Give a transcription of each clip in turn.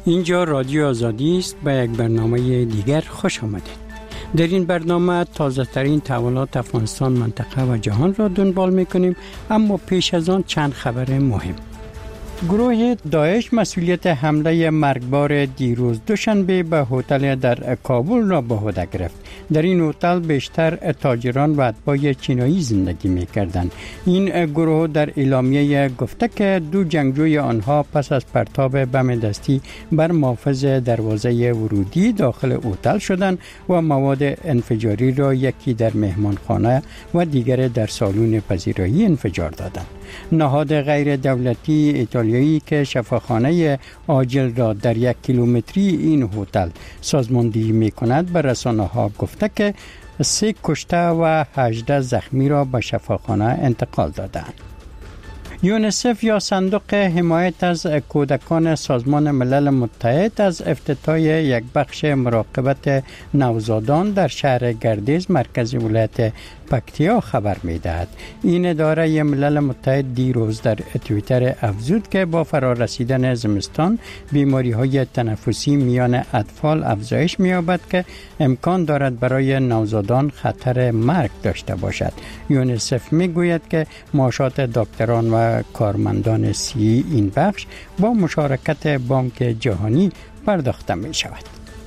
اینجا رادیو آزادی است. به یک برنامه دیگر خوش آمدید. در این برنامه تازه ترین تحولات افغانستان، منطقه و جهان را دنبال میکنیم، اما پیش از آن چند خبر مهم. گروه داعش مسئولیت حمله مرگبار دیروز دوشنبه به هتل در کابل را به عهده گرفت. در این هتل بیشتر تاجران و اتباع چینایی زندگی می‌کردند. این گروه در اعلامیه گفته که دو جنگجوی آنها پس از پرتاب بم دستی بر محافظ دروازه ورودی داخل هتل شدند و مواد انفجاری را یکی در مهمانخانه و دیگر در سالن پذیرایی انفجار دادند. نهاد غیر دولتی ایتالیایی که شفاخانه عاجل را در 1 کیلومتری این هتل سازماندهی می‌کند به رسانه‌ها گفته که 3 کشته و 18 زخمی را به شفاخانه انتقال دادند. یونیسف یا صندوق حمایت از کودکان سازمان ملل متحد از افتتاح یک بخش مراقبت نوزادان در شهر گردیز مرکز ولایت پکتیا خبر می‌دهد. این اداره ملل متحد دیروز در توییتر افزود که با فرارسیدن زمستان بیماری‌های تنفسی میان اطفال افزایش می‌یابد که امکان دارد برای نوزادان خطر مرگ داشته باشد. یونیسف می‌گوید که معاشات دکتران و کارمندان صحی این بخش با مشارکت بانک جهانی پرداخته می‌شود.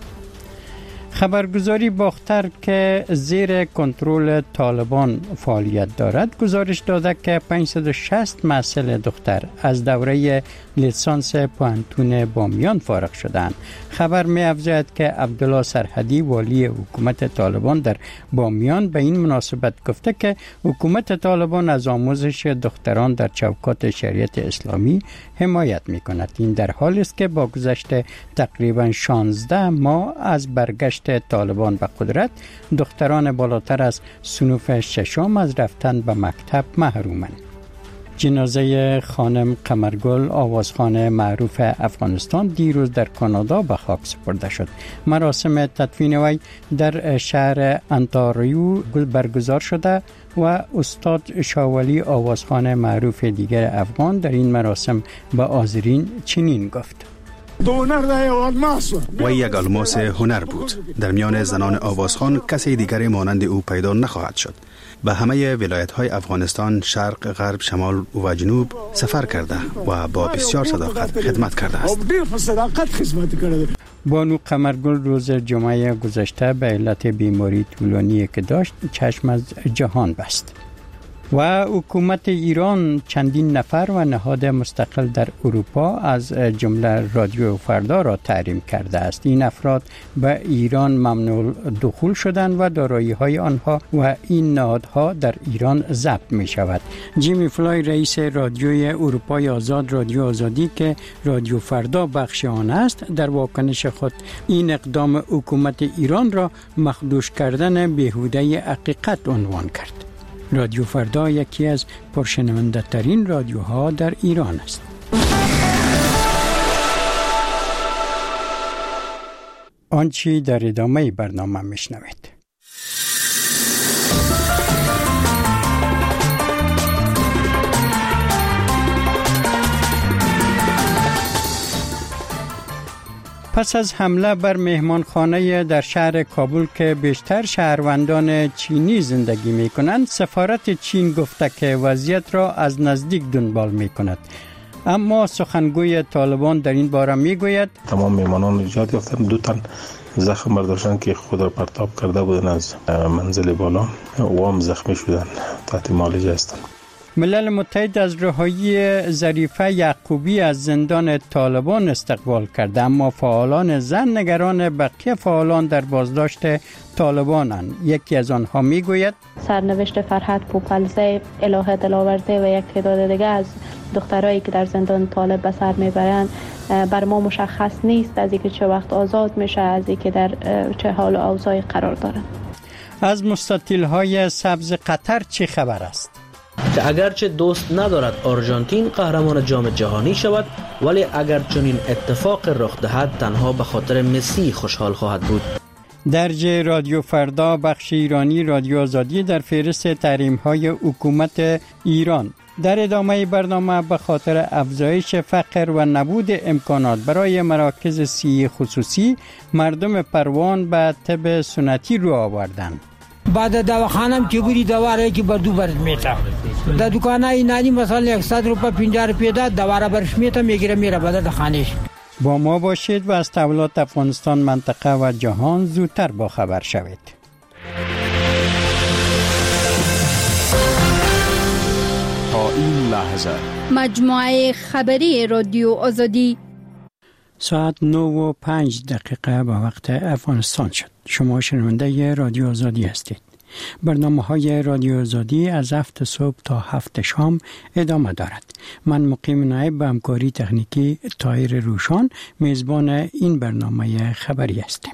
خبرگزاری باختر که زیر کنترل طالبان فعالیت دارد گزارش داده که 560 محصل دختر از دوره لیسانس پوهنتون بامیان فارغ شدند. خبر می افزاید که عبدالله سرحدی والی حکومت طالبان در بامیان به این مناسبت گفته که حکومت طالبان از آموزش دختران در چوکات شریعت اسلامی حمایت می کند. این در حالی است که با گذشت تقریبا 16 ماه از برگشت طالبان به قدرت دختران بالاتر از صنف ششم از رفتن به مکتب محرومند. جنازه خانم قمرگل آوازخوان معروف افغانستان دیروز در کانادا به خاک سپرده شد. مراسم تدفین وی در شهر انتاریو برگزار شده و استاد شاولی آوازخوان معروف دیگر افغان در این مراسم به حاضرین چنین گفت: و یک الماس هنر بود. در میان زنان آوازخوان کسی دیگری مانند او پیدا نخواهد شد. به همه ولایت‌های افغانستان شرق، غرب، شمال و جنوب سفر کرده و با بسیار صداقت خدمت کرده است. بانو قمرگل روز جمعه گذشته به علت بیماری طولانی که داشت چشم از جهان بست. و حکومت ایران چندین نفر و نهاد مستقل در اروپا از جمله رادیو فردا را تحریم کرده است. این افراد به ایران ممنوع دخول شدند و دارایی‌های آنها و این نهادها در ایران ضبط می شود. جیمی فلای رئیس رادیوی اروپای آزاد رادیو آزادی که رادیو فردا بخش آن است در واکنش خود این اقدام حکومت ایران را مخدوش کردن بیهوده حقیقت عنوان کرد. رادیو فردا یکی از پرشنونده ترین رادیوها در ایران است. آنچه در ادامه برنامه میشنوید. پس از حمله بر مهمانخانه در شهر کابل که بیشتر شهروندان چینی زندگی می کنند، سفارت چین گفته که وضعیت را از نزدیک دنبال می کند. اما سخنگوی طالبان در این باره می گوید تمام مهمانان نجات یافتند. 2 تن زخم برداشتن که خود را پرتاب کرده بودند از منزل بالا و هم زخمی شدند، تحت معالجه هستند. ملل متحد از رهایی ظریفه یعقوبی از زندان طالبان استقبال کرده، اما فعالان زن نگران بقیه فعالان در بازداشت طالبانند. یکی از آنها میگوید سرنوشت فرحت پوپلزی الهه دلاورده و یک تعداد دیگه از دخترایی که در زندان طالب به سر میبرند بر ما مشخص نیست از اینکه چه وقت آزاد میشه، از اینکه در چه حال و اوضاعی قرار دارند. از مستطیل‌های سبز قطر چه خبر است؟ که اگرچه دوست ندارد آرژانتین قهرمان جام جهانی شود، ولی اگر چنین اتفاق رخ دهد تنها به خاطر مسی خوشحال خواهد بود. درج رادیو فردا بخش ایرانی رادیو آزادی در فهرست تحریم‌های حکومت ایران در ادامه برنامه به خاطر افزایش فقر و نبود امکانات برای مراکز صحی خصوصی مردم پروان به طب سنتی رو آوردند. بعد دواخانم که بودی دوا را که بردو برد میتا در دکانای نانی مثلا 100 روپیه 50 روپیه داد دوا را برش میتا میگیره میره بعد خانهش. با ما باشید و از تحولات افغانستان، منطقه و جهان زودتر با خبر شوید. تا این لحظه مجموعه خبری رادیو آزادی ساعت 9:05 به وقت افغانستان شد. شما شنونده رادیو آزادی هستید. برنامه‌های رادیو آزادی از 7 صبح تا 7 شام ادامه دارد. من مقیم نایب به همکاری تکنیکی طاهر روشان میزبان این برنامه خبری هستم.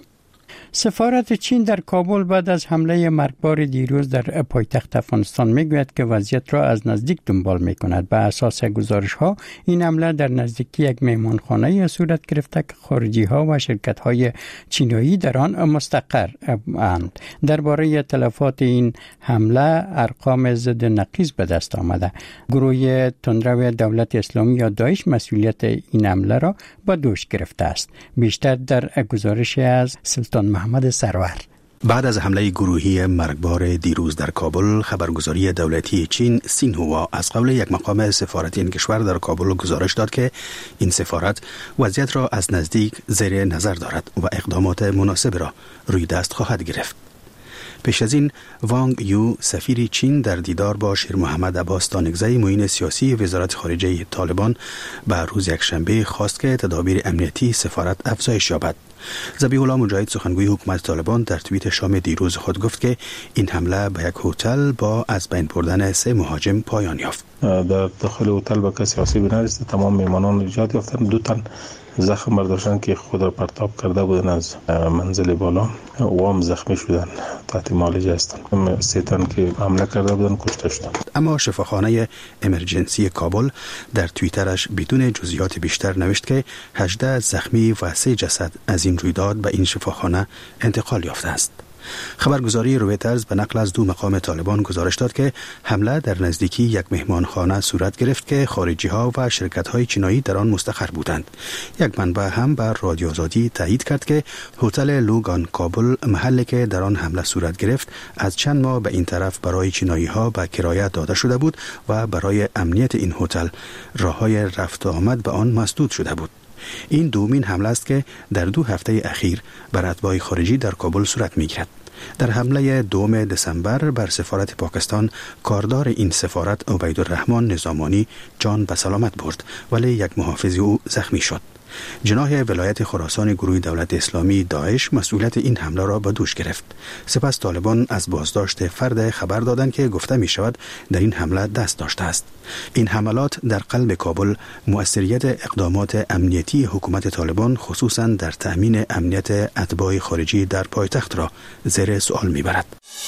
سفارت چین در کابل بعد از حمله مرگبار دیروز در پایتخت افغانستان میگوید که وضعیت را از نزدیک دنبال میکند. به اساس گزارش‌ها این حمله در نزدیکی یک مهمانخانه صورت گرفته که خارجی‌ها و شرکت‌های چینایی در آن مستقر اند. درباره تلفات این حمله ارقام ضد نقیض به دست آمده. گروه تندرو دولت اسلامی یا داعش مسئولیت این حمله را به دوش گرفته است. بیشتر در گزارش از سلطان محمد سرور. بعد از حمله گروهی مرگبار دیروز در کابل، خبرگزاری دولتی چین سینهوا از قول یک مقام سفارتی این کشور در کابل گزارش داد که این سفارت وضعیت را از نزدیک زیر نظر دارد و اقدامات مناسب را روی دست خواهد گرفت. پیش از این وانگ یو سفیر چین در دیدار با شیر محمد عباس تانگزی معین سیاسی وزارت خارجه طالبان به روز یکشنبه خواست که تدابیر امنیتی سفارت افزایش یابد. ذبیح الله مجاهد سخنگوی حکومت طالبان در توییت شام دیروز خود گفت که این حمله به یک هتل با از بین بردن 3 مهاجم پایان یافت. در داخل هتل به کسی آسیبی نرسید. تمام میهمانان نجات یافتند. 2 تن زخم برداشتن که خود را پرتاب کرده بودن از منزل بالا و هم زخمی شدن، تحت معالجه هستند. 3 تن که حمله کرده بودن کشته شدند. اما شفاخانه امرجنسی کابل در توییترش بدون جزئیات بیشتر نوشت که 18 زخمی و 3 جسد از این رویداد به این شفاخانه انتقال یافته است. خبرگزاری رویترز به نقل از 2 مقام طالبان گزارش داد که حمله در نزدیکی یک مهمانخانه صورت گرفت که خارجی‌ها و شرکت‌های چینایی در آن مستقر بودند. یک منبع هم به رادیو آزادی تایید کرد که هتل لوگان کابل، محلی که در آن حمله صورت گرفت، از چند ماه به این طرف برای چینایی‌ها به کرایه داده شده بود و برای امنیت این هتل راه‌های رفت و آمد به آن مسدود شده بود. این دومین حمله است که در 2 هفته اخیر بر اتباع خارجی در کابل صورت می‌گیرد. در حمله 2 دسامبر بر سفارت پاکستان، کاردار این سفارت عبیدالرحمن نظامانی جان به سلامت برد، ولی یک محافظ او زخمی شد. جناح ولایت خراسان گروه دولت اسلامی داعش مسئولیت این حمله را به دوش گرفت. سپس طالبان از بازداشت فرد خبر دادند که گفته می شود در این حمله دست داشته است. این حملات در قلب کابل مؤثریت اقدامات امنیتی حکومت طالبان خصوصا در تأمین امنیت اتباع خارجی در پایتخت را زیر سوال می برد.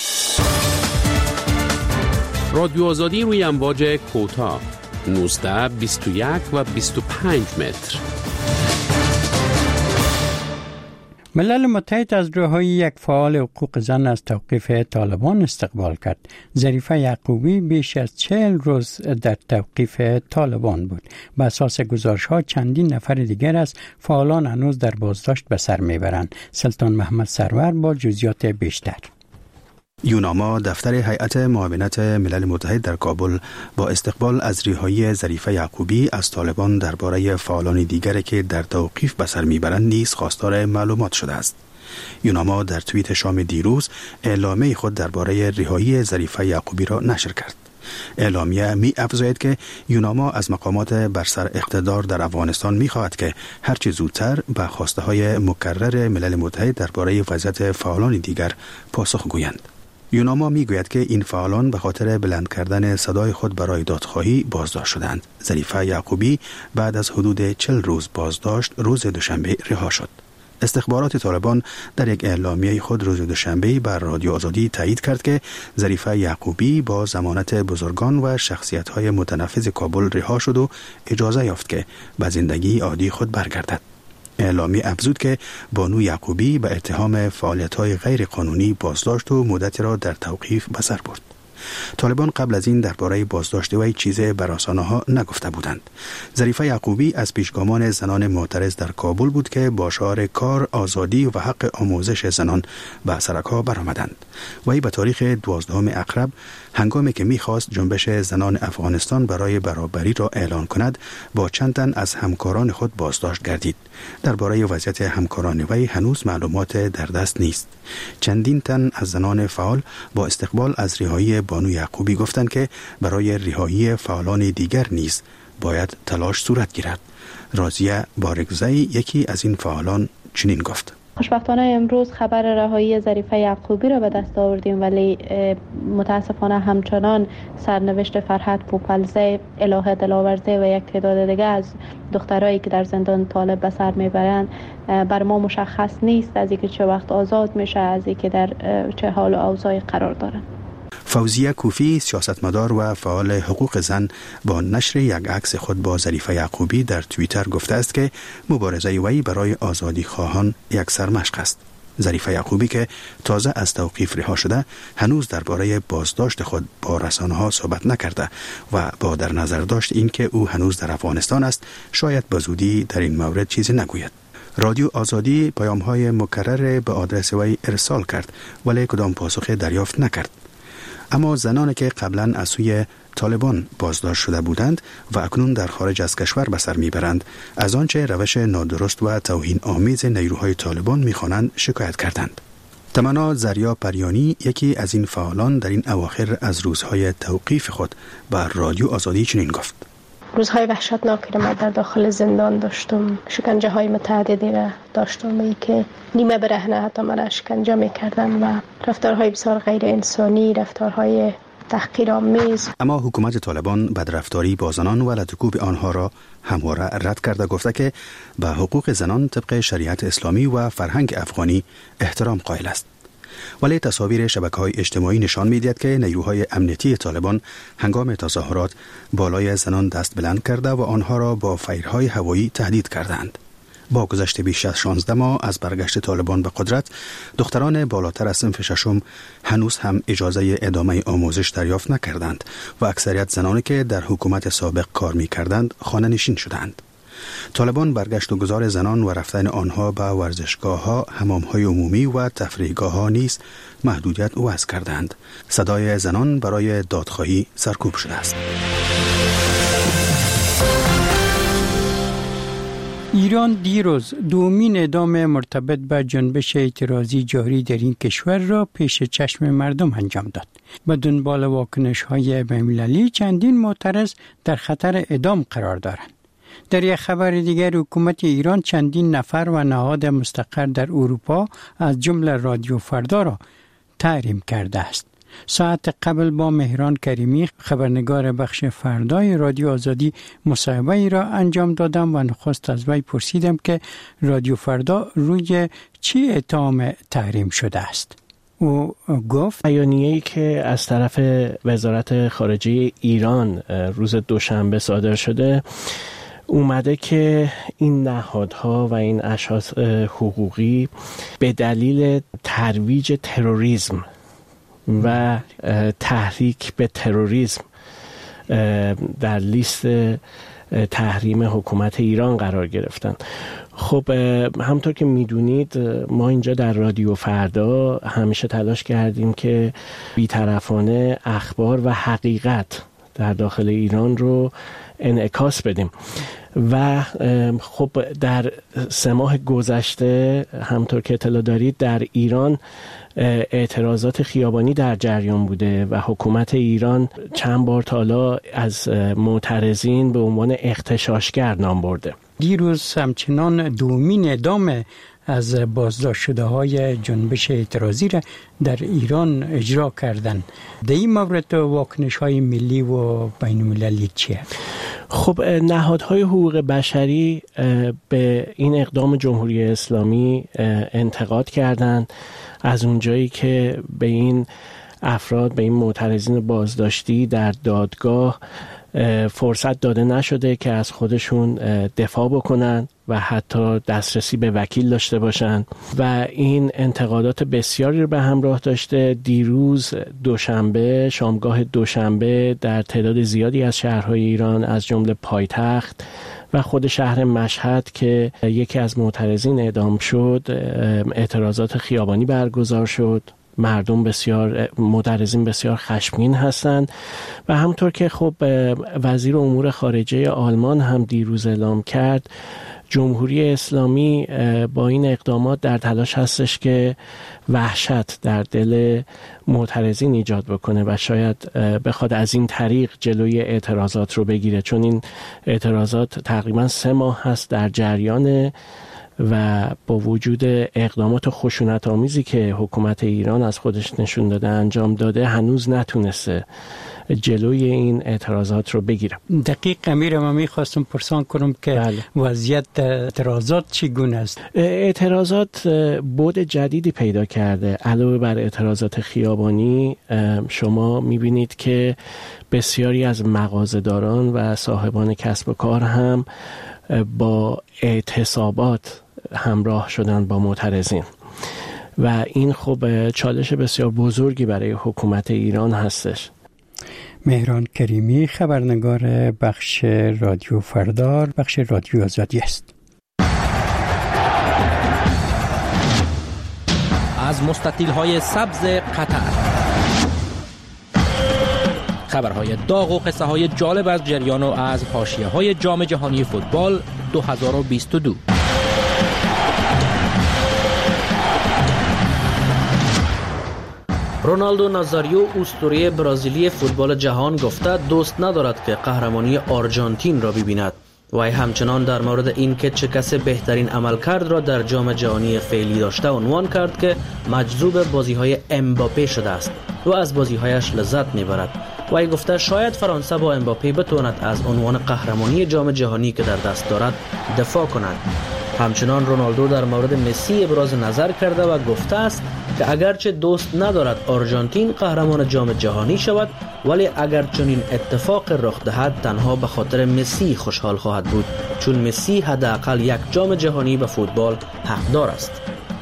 رادیو آزادی روی امواج کوتاه 19، 21 و 25 متر. ملل متحد از رهایی یک فعال حقوق زن از توقیف طالبان استقبال کرد. ظریفه یعقوبی بیش از 40 روز در توقیف طالبان بود. به اساس گزارش‌ها چندین نفر دیگر از فعالان هنوز در بازداشت به سر میبرند. سلطان محمد سرور با جزئیات بیشتر. یوناما دفتر هیئت معاونت ملل متحد در کابل با استقبال از رهایی ظریفه یعقوبی از طالبان درباره فعالان دیگری که در توقیف به سر میبرند نیز خواستار معلومات شده است. یوناما در توییت شام دیروز اعلامیه خود درباره رهایی ظریفه یعقوبی را نشر کرد. اعلامیه می افزاید که یوناما از مقامات بر سر اقتدار در افغانستان می خواهد که هرچه زودتر به خواسته های مکرر ملل متحد درباره وضعیت فعالان دیگر پاسخ گویند. یوناما می گوید که این فعالان به خاطر بلند کردن صدای خود برای دادخواهی بازداشت شدند. ظریفه یعقوبی بعد از حدود 40 روز بازداشت روز دوشنبه رها شد. استخبارات طالبان در یک اعلامیه خود روز دوشنبه بر رادیو آزادی تایید کرد که ظریفه یعقوبی با ضمانت بزرگان و شخصیت‌های متنفذ کابل رها شد و اجازه یافت که به زندگی عادی خود برگردد. اعلامیه افزود که بانو یعقوبی به اتهام فعالیت‌های غیر قانونی بازداشت و مدتی را در توقیف به سر برد. طالبان قبل از این درباره بازداشت وی چیزی بر رسانه‌ها نگفته بودند. ظریفه یعقوبی از پیشگامان زنان معترض در کابل بود که با شعار کار، آزادی و حق آموزش زنان به سرک‌ها برآمدند. وی به تاریخ 12 اکتبر هنگامی که می‌خواست جنبش زنان افغانستان برای برابری را اعلان کند، با چند تن از همکاران خود بازداشت گردید. درباره وضعیت همکاران وی هنوز معلومات در دست نیست. چندین تن از زنان فعال با استقبال از رهایی بانو یعقوبی گفتند که برای رهایی فعالان دیگر نیز باید تلاش صورت گیرد. راضیه بارگزئی یکی از این فعالان چنین گفت: خوشبختانه امروز خبر رهایی ظریفه یعقوبی را به دست آوردیم، ولی متاسفانه همچنان سرنوشت فرحت پوپلزی، الهه دلاورده و یک تعداد دیگه از دخترایی که در زندان طالب به سر میبرند بر ما مشخص نیست از اینکه چه وقت آزاد میشه، از اینکه در چه حال و اوضاعی قرار دارند. فوزیه کوفی، سیاستمدار و فعال حقوق زن، با نشر یک عکس خود با ظریفه یعقوبی در توییتر گفته است که مبارزه وی برای آزادی خواهان یک سرمشق است. ظریفه یعقوبی که تازه از توقیف رها شده، هنوز درباره بازداشت خود با رسانه‌ها صحبت نکرده و با در نظر داشت اینکه او هنوز در افغانستان است، شاید به زودی در این مورد چیزی نگوید. رادیو آزادی پیام‌های مکرر به آدرس وی ارسال کرد ولی کدام پاسخ دریافت نکرد. اما زنانی که قبلا از سوی طالبان بازداشت شده بودند و اکنون در خارج از کشور به سر میبرند، از آنچه روش نادرست و توهین آمیز نیروهای طالبان میخوانند شکایت کردند. تمنا زریا پریانی، یکی از این فعالان، در این اواخر از روزهای توقیف خود بر رادیو آزادی چنین گفت: روزهای وحشتناکی را من در داخل زندان داشتم، شکنجه های متعددی را داشتم، ای که نیمه برهنه حتی من شکنجه میکردن و رفتارهای بسیار غیر انسانی، رفتارهای تحقیرآمیز. اما حکومت طالبان بدرفتاری با زنان و لطکوب آنها را همواره رد کرده، گفته که به حقوق زنان طبق شریعت اسلامی و فرهنگ افغانی احترام قائل است. ولی تصاویر شبکه‌های اجتماعی نشان می‌دهد که نیروهای امنیتی طالبان هنگام تظاهرات بالای زنان دست بلند کرده و آنها را با فیرهای هوایی تهدید کردند. با گذشت بیش از 16 ماه از برگشت طالبان به قدرت، دختران بالاتر از صنف ششم هنوز هم اجازه ادامه آموزش دریافت نکردند و اکثریت زنانی که در حکومت سابق کار می‌کردند خانه نشین شدند. طالبان برگشت و گذار زنان و رفتن آنها به ورزشگاه‌ها، حمام‌های عمومی و تفریحگاه‌ها نیز محدودیت وضع کردند. صدای زنان برای دادخواهی سرکوب شده است. ایران دیروز دومین اعدام مرتبط به جنبش اعتراضی جاری در این کشور را پیش چشم مردم انجام داد. به دنبال واکنش‌های بین‌المللی چندین معترض در خطر اعدام قرار دارند. در یک خبر دیگر، حکومت ایران چندین نفر و نهاد مستقر در اروپا از جمله رادیو فردا را تحریم کرده است. ساعت قبل با مهران کریمی، خبرنگار بخش فردای رادیو آزادی، مصاحبه ای را انجام دادم و نخست از وی پرسیدم که رادیو فردا روی چی اتهام تحریم شده است. او گفت: بیانیه‌ای که از طرف وزارت خارجه ایران روز دوشنبه صادر شده اومده که این نهادها و این اشخاص حقوقی به دلیل ترویج تروریسم و تحریک به تروریسم در لیست تحریم حکومت ایران قرار گرفتن. خب همطور که میدونید ما اینجا در رادیو فردا همیشه تلاش کردیم که بی‌طرفانه اخبار و حقیقت در داخل ایران رو انعکاس بدیم و خب در 3 ماه گذشته همطور که اطلاع دارید در ایران اعتراضات خیابانی در جریان بوده و حکومت ایران چند بار تا حالا از معترضین به عنوان اغتشاشگر نام برده. دیروز همچنان دومین اعدام از بازداشت شده های جنبش اعتراضی را در ایران اجرا کردند. در این مورد واکنش های ملی و بین المللی چیه؟ خب نهادهای حقوق بشری به این اقدام جمهوری اسلامی انتقاد کردند از اونجایی که به این افراد، به این معترضین بازداشتی در دادگاه فرصت داده نشده که از خودشون دفاع بکنن و حتی دسترسی به وکیل داشته باشند و این انتقادات بسیاری رو به همراه داشته. دیروز دوشنبه، شامگاه دوشنبه، در تعداد زیادی از شهرهای ایران از جمله پایتخت و خود شهر مشهد که یکی از معترضین اعدام شد اعتراضات خیابانی برگزار شد. مردم بسیار معترضین بسیار خشمگین هستند و همونطور که خب وزیر امور خارجه آلمان هم دیروز اعلام کرد، جمهوری اسلامی با این اقدامات در تلاش هستش که وحشت در دل معترضین ایجاد بکنه و شاید بخواد از این طریق جلوی اعتراضات رو بگیره، چون این اعتراضات تقریبا 3 ماه هست در جریان و با وجود اقدامات خشونت آمیزی که حکومت ایران از خودش نشون داده انجام داده هنوز نتونسته جلوی این اعتراضات رو بگیره. دقیق امیر، ما میخواستم پرسان کنم که وضعیت اعتراضات چگونه است؟ اعتراضات بعد جدیدی پیدا کرده. علاوه بر اعتراضات خیابانی شما میبینید که بسیاری از مغازه‌داران و صاحبان کسب و کار هم با اعتصابات همراه شدن با معترضین و این خب چالش بسیار بزرگی برای حکومت ایران هستش. مهران کریمی، خبرنگار بخش رادیو فردار، بخش رادیو آزادی است. از مستطیل‌های سبز قطر، خبرهای داغ و قصه‌های جالب از جریان و از حاشیه‌های جام جهانی فوتبال 2022. رونالدو نازاریو، اسطوره برزیلی فوتبال جهان، گفته دوست ندارد که قهرمانی آرژانتین را ببیند. وی همچنان در مورد این که چه کس بهترین عملکرد را در جام جهانی فعلی داشته عنوان کرد که مجذوب بازی‌های امباپه شده است و از بازی‌هایش لذت می‌برد. وی گفته شاید فرانسه با امباپه بتواند از عنوان قهرمانی جام جهانی که در دست دارد دفاع کند. همچنان رونالدو در مورد مسی ابراز نظر کرده و گفته است که اگرچه دوست ندارد آرژانتین قهرمان جام جهانی شود، ولی اگر چنین اتفاق رخ دهد تنها به خاطر مسی خوشحال خواهد بود، چون مسی حداقل یک جام جهانی به فوتبال حقدار است.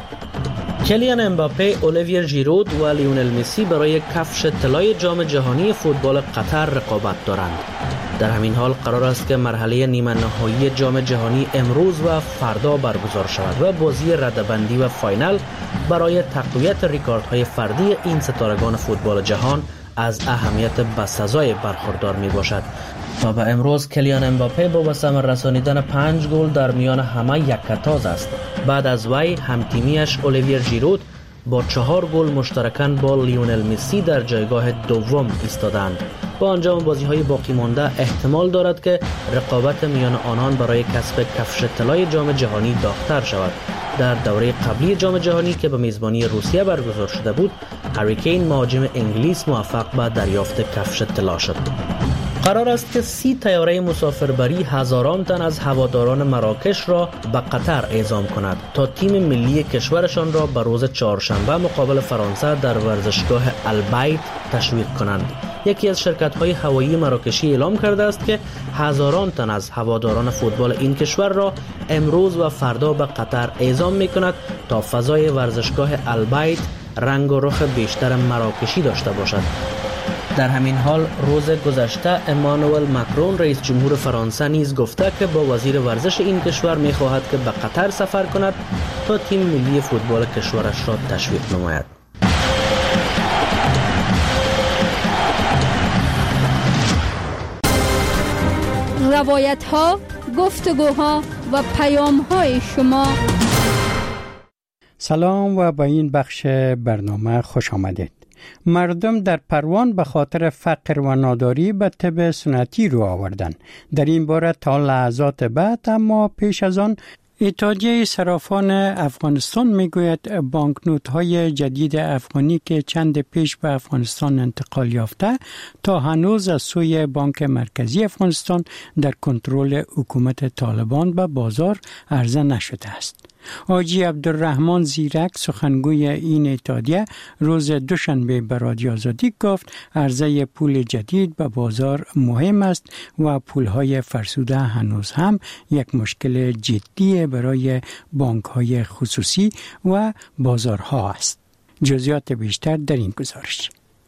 کلیان امباپه، اولیویر ژیرود و لیونل مسی برای کفش طلای جام جهانی فوتبال قطر رقابت دارند. در همین حال قرار است که مرحله نیمه نهایی جام جهانی امروز و فردا برگزار شود و بازی رده‌بندی و فاینال برای تقویت رکوردهای فردی این ستارگان فوتبال جهان از اهمیت بسزای برخوردار می باشد. تا به امروز کلیان امباپه با به ثمر رسانیدن 5 گل در میان همه یکتاز است. بعد از وی همتیمیش اولیویر ژیرود با 4 گل مشترکاً با لیونل مسی در جایگاه دوم ایستادند. با انجام بازی‌های باقی مانده احتمال دارد که رقابت میان آنان برای کسب کفش طلای جام جهانی داغ‌تر شود. در دوره قبلی جام جهانی که به میزبانی روسیه برگزار شده بود، هری کین مهاجم انگلیس موفق به دریافت کفش طلا شد. قرار است که 30 طیاره مسافربری هزاران تن از هواداران مراکش را به قطر اعزام کند تا تیم ملی کشورشان را به روز چهارشنبه مقابل فرانسه در ورزشگاه البیت تشویق کنند. یکی از شرکت‌های هوایی مراکشی اعلام کرده است که هزاران تن از هواداران فوتبال این کشور را امروز و فردا به قطر اعزام می‌کند تا فضای ورزشگاه البیت رنگ و رخ بیشتر مراکشی داشته باشد. در همین حال روز گذشته امانوئل ماکرون رئیس جمهور فرانسه نیز گفته که با وزیر ورزش این کشور می‌خواهد که به قطر سفر کند تا تیم ملی فوتبال کشورش را تشویق نماید. روایت‌ها، گفتگوها و پیام‌های شما. سلام و به این بخش برنامه خوش آمدید. مردم در پروان به خاطر فقر و ناداری به طب سنتی رو آوردن. در این باره تا لحظات بعد، اما پیش از آن اتحادیه صرافان افغانستان میگوید بانکنوت‌های جدید افغانی که چند پیش به افغانستان انتقال یافته تا هنوز از سوی بانک مرکزی افغانستان در کنترل حکومت طالبان به بازار عرضه نشده است. حاجی عبدالرحمن زیرک سخنگوی این اتحادیه روز دوشنبه به رادیو آزادی گفت عرضه پول جدید به بازار مهم است و پولهای فرسوده هنوز هم یک مشکل جدی برای بانک‌های خصوصی و بازارها است. جزئیات بیشتر در این گزارش.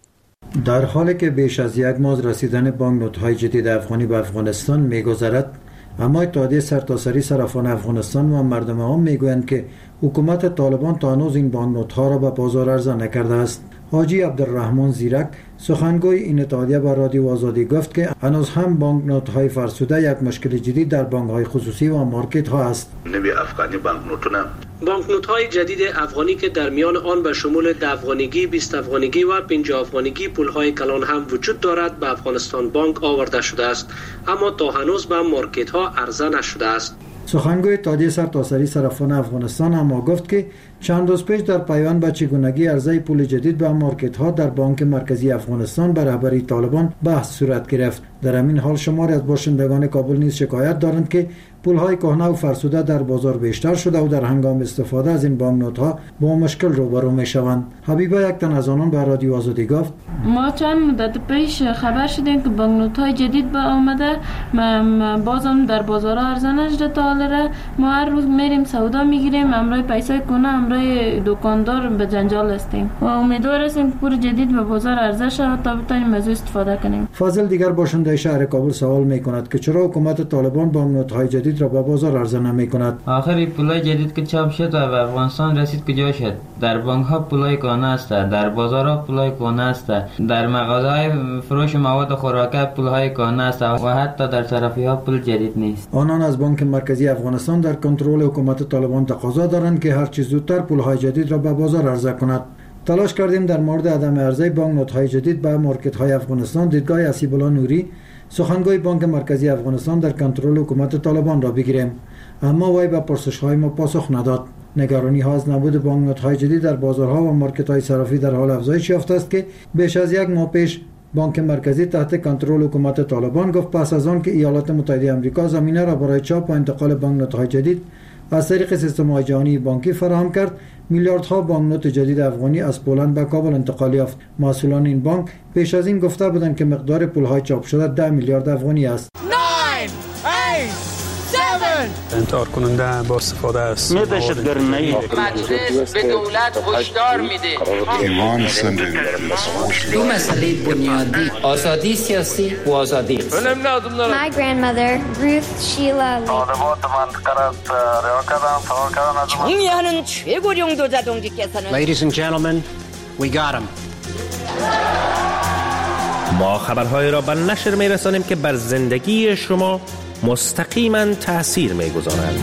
در حالی که بیش از یک ماه رسیدن بانکنوت‌های جدید افغانی به افغانستان می‌گذرد، اما اتحادیه سرتاسری صرافان افغانستان و مردم عام میگویند که حکومت طالبان تا هنوز این بانکنوت‌ها را به بازار عرضه نکرده است. حاجی عبدالرحمن زیرک سخنگوی این اتحادیه به رادیو آزادی گفت که هنوز هم بانکنوت‌های فرسوده یک مشکل جدید در بانک‌های خصوصی و مارکت‌ها است. نوی افغانی بانکنوت‌های جدید افغانی که در میان آن به شمول 10 افغانیگی، 20 افغانیگی و 50 افغانیگی پول‌های کلان هم وجود دارد به افغانستان بانک آورده شده است، اما تا هنوز به مارکت‌ها عرضه نشده است. سخنگوی اتحادیه سرتاسری صرافان افغانستان اما گفت که چند روز پیش در پیوند به چگونگی عرضه پول جدید به مارکت‌ها در بانک مرکزی افغانستان به رهبری طالبان بحث صورت گرفت. در همین حال شماری از باشندگان کابل نیز شکایت دارند که پول‌های کهنه و فرسوده در بازار بیشتر شده و در هنگام استفاده از این بانکنوت‌ها با مشکل روبرو می‌شوند. حبیبه یک تن از آنان به رادیو آزادی گفت ما چند مدت پیش خبر شدیم که بانکنوت‌های جدید به آمده، بازم در بازار عرضه نشده تا حالا. ما هر روز میریم سودا میگیریم، امروز پیسه کنه امروز دکاندار به جنجال هستیم و امیدوار هستیم که پول جدید به بازار عرضه شود تا بتونیم از استفاده کنیم. فاضل دیگر باشنده شهر کابل سوال می‌کند که چرا حکومت طالبان بانکنوت‌های جدید را به بازار عرضه نمی‌کند. آخر پولای جدید که چاپ شد و به افغانستان رسید کجا شد؟ در بانک‌ها پولای کهنه است، در بازارها پولای کهنه است، در مغازه‌های فروش مواد خوراکی پولهای کهنه است و حتی در صرافی‌ها پول جدید نیست. آنان از بانک مرکزی افغانستان در کنترل حکومت طالبان تقاضا دارند که هر چه زودتر پولهای جدید را به بازار عرضه کند. تلاش کردیم در مورد عدم عرضه بانکنوت‌های جدید به مارکت‌های افغانستان دیدگاه اسیب‌الله نوری، سخنگوی بانک مرکزی افغانستان در کنترل حکومت طالبان را بگیریم، اما وی به پرسش‌های ما پاسخ نداد. نگرانی‌ها از نبود بانکنوت‌های جدید در بازارها و مارکت‌های صرافی در حال افزایش یافته است که بیش از یک ماه پیش بانک مرکزی تحت کنترل حکومت طالبان گفت پس از آن که ایالات متحده آمریکا زمینه را برای چاپ و انتقال بانکنوت‌های جدید از طریق سیستم‌های جهانی بانکی فراهم کرد، میلیاردها بانکنوت جدید افغانی از پولند به کابل انتقال یافت. مسئولان این بانک پیش از این گفته بودند که مقدار پول‌های چاپ شده 10 میلیارد افغانی است. انتحار کننده با استفاده از دهشتگردی. مجلس به دولت هشدار میده. دو مسئله بنیادی، آزادی سیاسی و آزادی. My grandmother, Ruth Sheila Lee. 정의하는 최고령 도자동지께서는 Ladies and gentlemen, we got him. ما خبرهای را به نشر می‌رسانیم که بر زندگی شما مستقیما تأثیر می‌گذارند.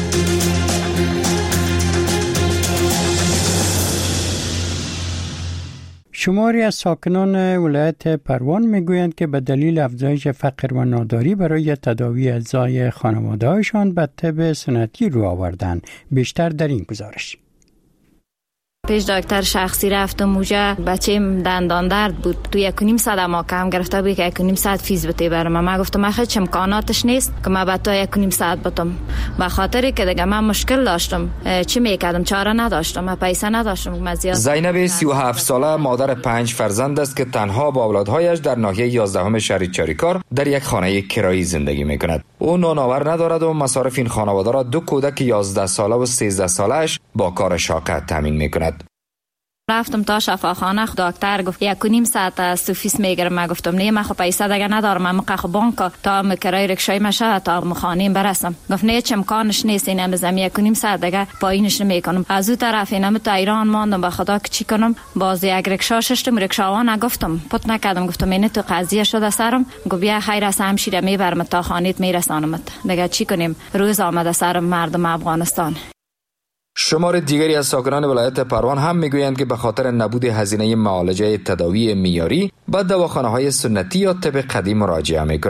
شماری از ساکنان ولایت پروان میگویند که به دلیل افزایش فقر و ناداری برای تداوی اعضای خانواده‌هایشان به طب سنتی رو آوردند. بیشتر در این گزارش. پیش دکتر شخصی رفتم اونجا، بچه‌م دندان درد بود، تو 1.5 ساعت ما کم گرفته بود که 1.5 ساعت فیس بده برام. من گفتم آخه چه امکاناتش نیست که من به تو 1.5 ساعت بدم، به خاطری که دیگه من مشکل داشتم، چی میکردم؟ چاره نداشتم، من پیسه نداشتم. زینب 37 ساله مادر 5 فرزند است که تنها با اولادهایش در ناحیه 11 شهر چاریکار در یک خانه کرایی زندگی میکند. او نانآور ندارد و مصارف این خانواده را 2 کودک 11 ساله و 13 ساله‌اش با کار شاکه تامین میکند. رفتم تا شفاخانه، دکتر گفت 1.5 ساعت از فیس میگیرم. من گفتم نه، من خب پیسه دیگه ندارم، من مقخ بانک تا کرای رکشای مشه تا مخانیم برسم. گفت نه، چه امکانش نیست، اینم بزنم 1.5 ساعت دیگه پایینش نمیکنم. از اون طرف اینم تا ایران ماندم، به خدا که چی کنم. باز یک رکشا ششتم، رکشاوا نگفتم، پت نکردم، گفتم اینه تو قضیه شده سرم. گفت بیا خیر است، همشیره میبرم تا خانیت میرسانم. دیگه چی کنیم؟ روز آمده سرم مردم افغانستان. شمار دیگری از ساکنان ولایت پروان هم میگویند که به خاطر نبود هزینه معالجه تداوی معیاری به دواخانه‌های سنتی یا طب قدیم مراجعه میکنند.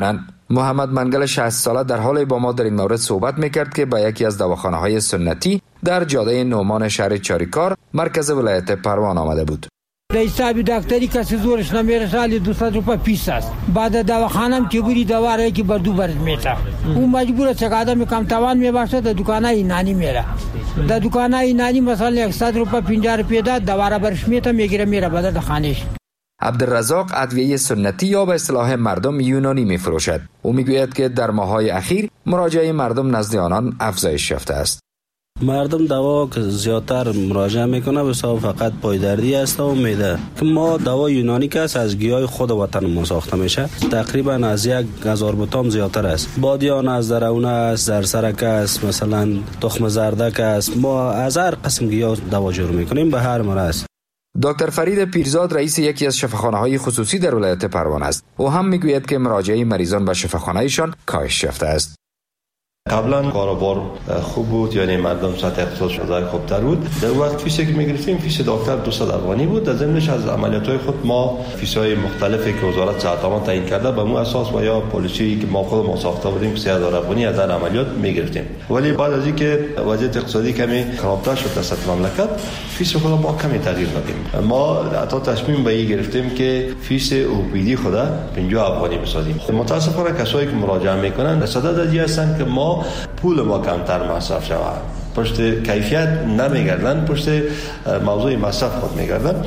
محمد منگل 60 ساله در حال با ما در این مورد صحبت میکرد که به یکی از دواخانه‌های سنتی در جاده نومان شهر چاریکار مرکز ولایت پروان آمده بود. حسابی دکتری کسی زورش نمیره، سالی 200 روپیه فیس است. بعد دواخانم که بری دوا را که بر دو برد میته، اون مجبور است که آدم کم توان میباشه در دکانای نانی میره. در دکانای نانی مثلا 100 روپیه 50 روپیه داد دوا را برش میته میگیره میره بعد خانهش. عبدالرزاق ادویه سنتی یا به اصطلاح مردم یونانی میفروشد. او میگوید که در ماه‌های اخیر مراجعه مردم نزد آنان افزایش یافته است. مردم دوا که زیادتر مراجعه میکنه به سبب فقط پایدردی است و معده که ما دوا یونانی که است از گیاه خود وطن ما ساخته میشه، تقریبا از 1000 بوتام زیادتر است. بادیان است، درونه است، زرسرک است، مثلا تخم زردک است. ما از هر قسم گیاه دوا جور میکنیم به هر مرض. دکتر فرید پیرزاد رئیس یکی از شفاخانه‌های خصوصی در ولایت پروان است. او هم میگوید که مراجعه مریضان به شفاخانه‌شان کاهش یافته است. قبلا کاروبار خوب بود، یعنی مردم سطح اقتصادی خوبتر بود. در وقت فیسی که میگرفتیم فیس دکتر 200 افغانی بود. در ضمنش از عملیات‌های خود ما فیس‌های مختلفی که وزارت صحت عامه تعیین کرده به مو اساس و یا پالیسی که ما خودمون ساخته بودیم 3000 افغانی از عملیات میگرفتیم. ولی بعد از اینکه وضعیت اقتصادی کمی خرابتر شد در سطح مملکت، فیس خود ما کمی تغییر دادیم. ما حتی تصمیم به این گرفتیم که فیس اوپیدی خود 50 افغانی بسازیم. متاسفانه کسایی که مراجعه میکنن صدد از هستند که ما پول ما کمتر مصرف شود، پشت کیفیت نمیگردن، پشت موضوع مصرف خود میگردن.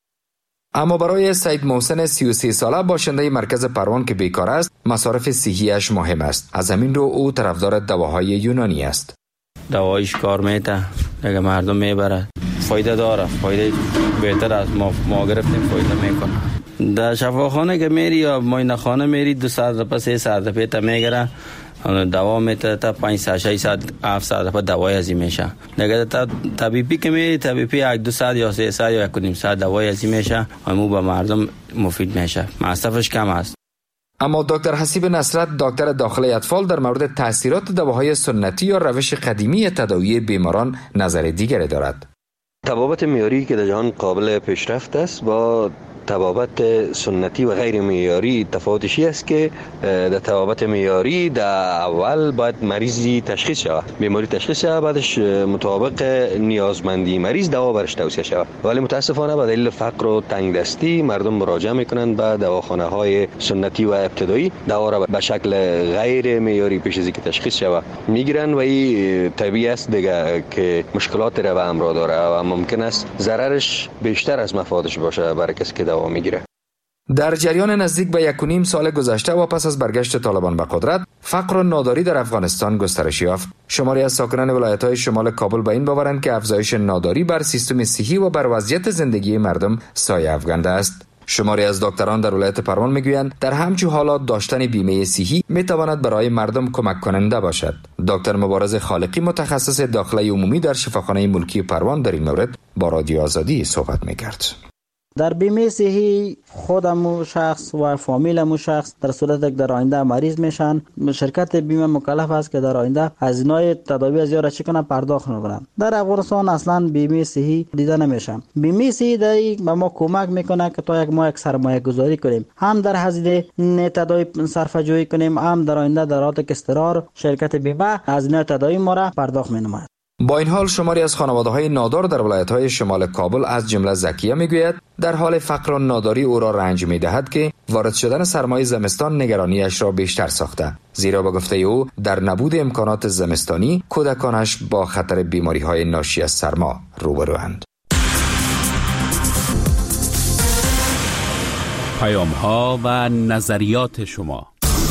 اما برای سید محسن 33 ساله باشنده مرکز پروان که بیکار است، مصارف صحیش مهم است. از همین رو او طرفدار دواهای یونانی است. دوایش کار میته، اگه مردم میبره فایده داره، فایده بهتر از ما گرفتیم فایده میکنه. در شفاخانه که میری یا معاینه خانه میری 200 روپیه 300 روپیه تا میگیره، دوا میته تا 500 600 700 روپیه دوای ازی میشه. دیگه تا طبیبی که میری طبیبی 200 یا 300 یا 1.5 دوای ازی میشه، همو به مردم مفید میشه، مصرفش کم است. اما دکتر حسیب نصرت دکتر داخله اطفال در مورد تاثیرات دواهای سنتی یا روش قدیمی تداوی بیماران نظر دیگری دارد. طبابت معیاری که در جهان قابل پیشرفت است با طبابت سنتی و غیر معیاری تفاوتش است که در طبابت معیاری در اول باید مریضی تشخیص شود، بیماری تشخیص شود، بعدش مطابق نیازمندی مریض دوا برش توصیه شود. ولی متاسفانه به دلیل فقر و تنگ دستی مردم مراجعه میکنند به دواخانه‌های سنتی و ابتدایی، دوا را به شکل غیر معیاری پیش از اینکه تشخیص شود میگیرن و این طبیعی است دیگه که مشکلات را به همراه داره و ممکن است ضررش بیشتر از مفادش باشه برای کسی که دوا میگیره. در جریان نزدیک به 1.5 سال گذشته و پس از برگشت طالبان به قدرت، فقر و ناداری در افغانستان گسترش یافت. شماری از ساکنان ولایت‌های شمال کابل به این باورند که افزایش ناداری بر سیستم صحی و بر وضعیت زندگی مردم سایه افکنده است. شماری از دکتران در ولایت پروان میگویند در همچین حالات داشتن بیمه صحی میتواند برای مردم کمک کننده باشد. دکتر مبارز خالقی متخصص داخله عمومی در شفاخانه ملکی پروان در این مورد با رادیو آزادی صحبت میکرد. در بیمه صحی خودمو شخص و فامیلمو شخص در صورت که در آینده مریض میشن، شرکت بیمه مکلف است که در آینده هزینه‌های تداوی از یارا چی کنه پرداخت کنه. در افغانستان اصلا بیمه صحی دیده نمیشه. بیمه صحی به ما کمک میکنه که تا یک ما یک سرمایه گذاری کنیم، هم در هزینه تداوی صرفه جویی کنیم، هم در آینده در حالت که استقرار شرکت بیمه هزینه تداوی ما را پرداخت مینماید. با این حال شماری از خانواده‌های نادار در ولایت‌های شمال کابل از جمله زکیه میگوید در حال فقر و ناداری او را رنج می‌دهد که وارد شدن سرمای زمستان نگرانیش را بیشتر ساخته، زیرا به گفته او در نبود امکانات زمستانی کودکانش با خطر بیماری‌های ناشی از سرما روبروند. پیام‌ها و نظریات شما.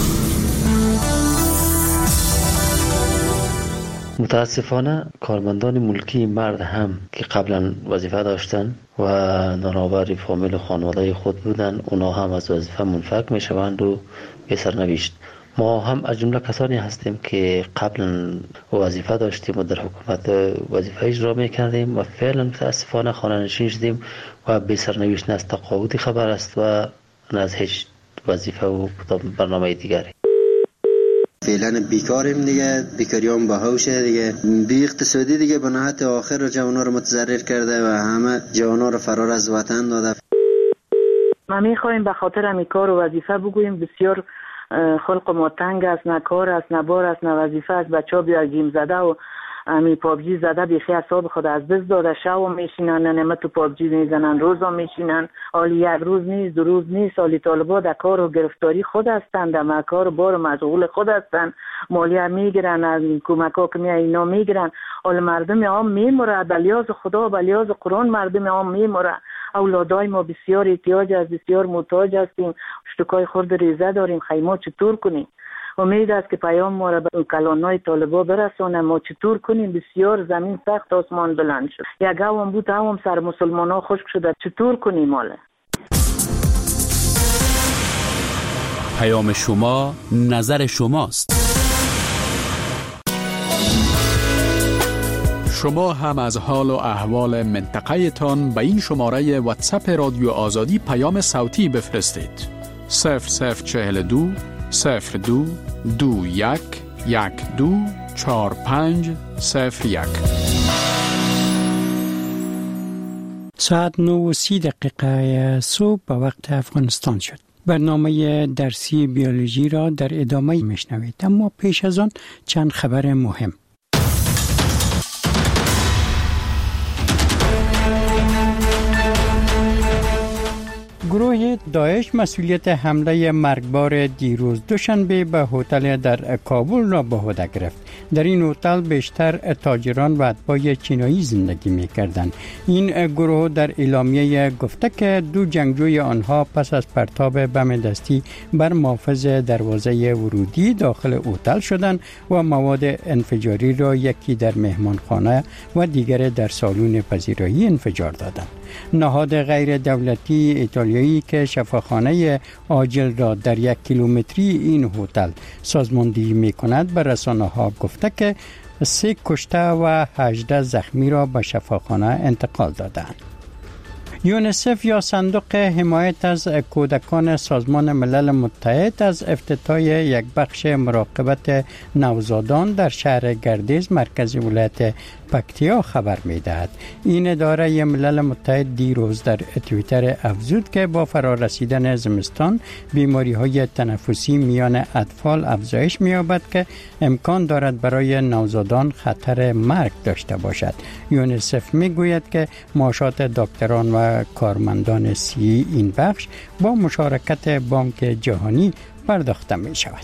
متاسفانه کارمندان ملکی مرد هم که قبلا وظیفه داشتن و نانآور فامیل و خانواده خود بودن، اونا هم از وظیفه منفک می شوند و به سرنوشت. ما هم از جمله کسانی هستیم که قبلا وظیفه داشتیم و در حکومت وظیفه اجرا می کردیم و فعلا متاسفانه خانه نشین شدیم و به سرنوشت نه از تقاعدی خبر است و نه از هیچ وظیفه و برنامه دیگری. فعلا بیکاریم دیگه، بیکاریام بهوشه دیگه، بی اقتصادی دیگه به نهایت آخر جوانا رو متضرر کرده و همه جوانا رو فرار از وطن داده. ما میخوایم به خاطر همین کار و وظیفه بگوییم بسیار خلق ما تنگ است، نه کار است، نه بار است، نه وظیفه است. بچه‌ها بیا گیم زده و امی پابجی زده بیخی حساب خود از دست داده، شب میشینن نمه تو پابجی میزنن، روزا میشینن. حالی یک روز نیست، دو روز نیست. حالی طالبا در کار و گرفتاری خود هستند، در مکار بار مشغول خود هستند. مالیه میگیرن، از کمک ها که اینا میگیرن. حال مردم عام میموره، بلیاز خدا بلیاز قرآن مردم عام میموره. اولادای ما بسیار احتیاج است، بسیار محتاج هستیم، اشتکای خورد ریزه داریم. خیما چطور کنیم؟ امید است که پیام ما را به کلانای طالبا برسانه. ما چطور کنیم؟ بسیار زمین سخت، آسمان بلند شد. یک هم بود هم سر مسلمان ها خشک شده. چطور کنیم حالا؟ پیام شما نظر شماست. شما هم از حال و احوال منطقه تان به این شماره واتساپ رادیو آزادی پیام صوتی بفرستید. 0042 02 21 12 45 01. ساعت 9:30 صبح به وقت افغانستان شد. برنامه درسی بیولوژی را در ادامه میشنوید، اما پیش از آن چند خبر مهم. گروه داعش مسئولیت حمله مرگبار دیروز دوشنبه به هتل در کابل را به عهده گرفت. در این هتل بیشتر تاجران و اتباع چینایی زندگی می‌کردند. این گروه در اعلامیه گفته که دو جنگجوی آنها پس از پرتاب بم دستی بر محافظ دروازه ورودی داخل هتل شدند و مواد انفجاری را یکی در مهمانخانه و دیگر در سالن پذیرایی انفجار دادند. نهاد غیر دولتی ایتالیایی که شفاخانه عاجل را در 1 کیلومتری این هتل سازماندهی می‌کند به رسانه‌ها گفته که 3 کشته و 18 زخمی را به شفاخانه انتقال دادند. یونیسف یا صندوق حمایت از کودکان سازمان ملل متحد از افتتاح یک بخش مراقبت نوزادان در شهر گردیز مرکز ولایت پکتیا خبر می‌دهد. این اداره ملل متحد دیروز در توییتر افزود که با فرارسیدن زمستان بیماری‌های تنفسی میان اطفال افزایش می‌یابد که امکان دارد برای نوزادان خطر مرگ داشته باشد. یونیسف می‌گوید که معاشات دکتران و کارمندان صحی این بخش با مشارکت بانک جهانی پرداخته می‌شود.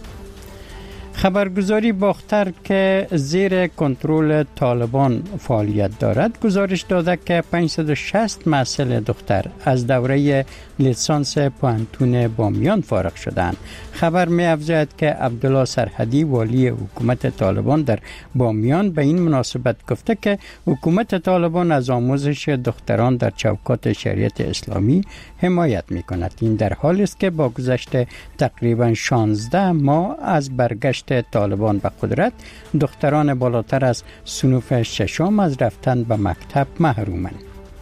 خبرگزاری باختر که زیر کنترل طالبان فعالیت دارد گزارش داده که 560 محصل دختر از دوره لیسانس پوهنتون بامیان فارغ شدند. خبر می افزاید که عبدالله سرحدی والی حکومت طالبان در بامیان به این مناسبت گفته که حکومت طالبان از آموزش دختران در چوکات شریعت اسلامی حمایت می کند. این در حالی است که با گذشت تقریبا 16 ماه از برگشت طالبان به قدرت دختران بالاتر از صنف ششم از رفتن به مکتب محرومند.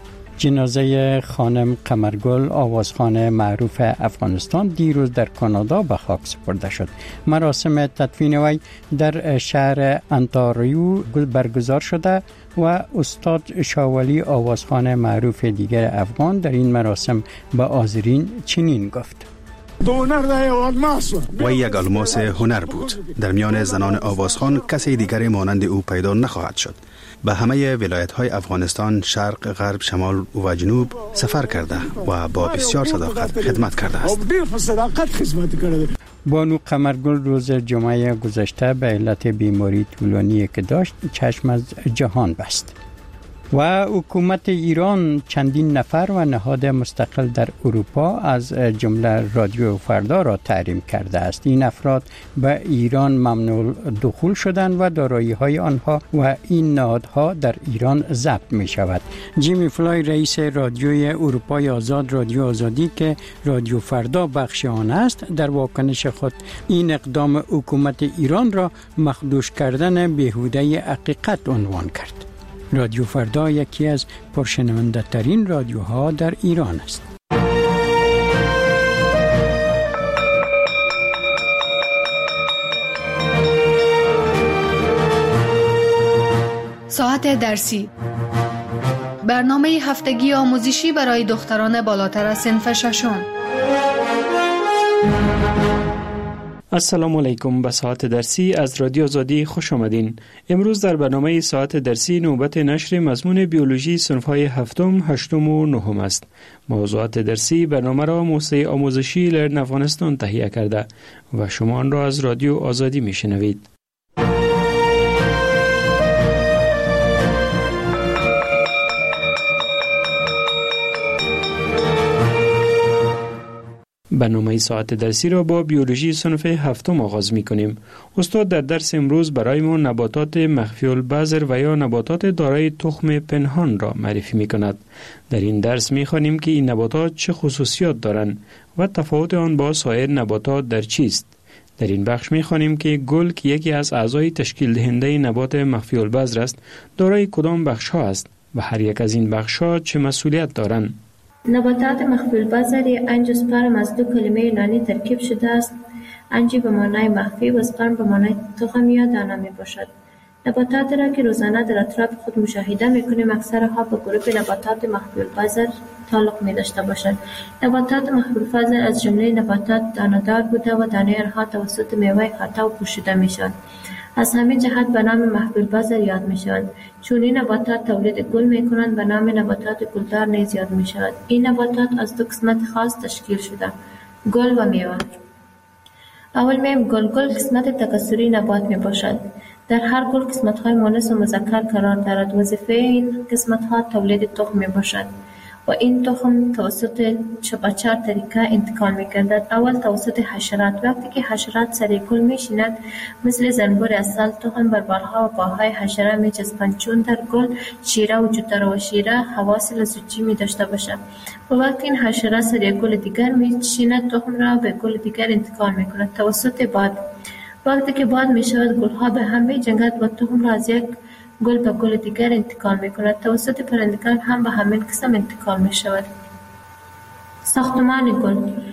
جنازه خانم قمرگل آوازخوان معروف افغانستان دیروز در کانادا به خاک سپرده شد. مراسم تدفین وی در شهر انتاریو برگزار شده و استاد شاولی آوازخوان معروف دیگر افغان در این مراسم به حاضرین چنین گفت: و یک الماس هنر بود. در میان زنان آوازخوان کسی دیگری مانند او پیدا نخواهد شد. به همه ولایت‌های افغانستان شرق، غرب، شمال و جنوب سفر کرده و با بسیار صداقت خدمت کرده است. بانو قمرگل روز جمعه گذشته به علت بیماری طولانی که داشت چشم از جهان بست. و حکومت ایران چندین نفر و نهاد مستقل در اروپا از جمله رادیو فردا را تحریم کرده است. این افراد به ایران ممنوع دخول شدند و دارایی‌های آنها و این نهادها در ایران ضبط می شود. جیمی فلای رئیس رادیوی اروپای آزاد رادیو آزادی که رادیو فردا بخش آن است در واکنش خود این اقدام حکومت ایران را مخدوش کردن بیهوده حقیقت عنوان کرد. رادیو فردا یکی از پرشنونده ترین رادیوها در ایران است. ساعت درسی، برنامه هفتگی آموزشی برای دختران بالاتر از صنف ششم. السلام علیکم. به ساعت درسی از رادیو آزادی خوش آمدین. امروز در برنامه ساعت درسی نوبت نشر مضمون بیولوژی صنف‌های هفتم، هشتم و نهم است. موضوعات درسی برنامه را موسسه آموزشی لرن افغانستان تهیه کرده و شما آن را از رادیو آزادی میشنوید. برنامه ساعت درسی را با بیولوژی صنف هفتم آغاز می کنیم. استاد در درس امروز برای ما نباتات مخفی البذر و یا نباتات دارای تخم پنهان را معرفی می کند. در این درس می خوانیم که این نباتات چه خصوصیات دارند و تفاوت آن با سایر نباتات در چیست. در این بخش می خوانیم که گل که یکی از اعضای تشکیل دهنده نبات مخفی البذر است، دارای کدام بخش ها است و هر یک از این بخش ها چه مسئولیت دارند. نباتات مخفی البذر انژیوسپرم از دو کلمه یونانی ترکیب شده است. انژی به معنای مخفی و سپرم به معنای تخم یا دانه می باشد. نباتات را که روزانه در اطراف خود مشاهده می کنیم اکثرها به گروه نباتات مخفی البذر تعلق می داشته باشند. نباتات مخفی البذر از جمله نباتات دانه‌دار بوده و دانه آنها توسط میوه خطا پوشیده می شود. از همین جهت به نام مخفی البذر یاد می شوند. چون این نباتات تولید گل می کنند به نام نباتات گلدار نیز یاد می شود. این نباتات از دو قسمت خاص تشکیل شده، گل و میوه. اول میم گل قسمت تکثری نبات می باشد. در هر گل قسمت های مؤنث و مذکر قرار دارد. وظیفه این قسمت ها تولید تخم می باشد و این تخم توسط به 4 طریقه انتقال می گردد. اول توسط حشرات. وقتی که حشرات سر گل می شینند مثل زنبور عسل تخم بر بالها و پاهای حشره می چسبند. چون در گل شیره وجود دارد و شیره حواس لزوجی می داشته باشد و وقتی این حشره سر گل دیگر می شیند تخم را به گل دیگر انتقال می کند توسط باد. وقتی که باد می شود گلها به هم می جنگد و تخم را از یک گل به گل دیگر انتقال می کند. توسط پرندگان هم به همین قسم انتقال می شود. ساختمان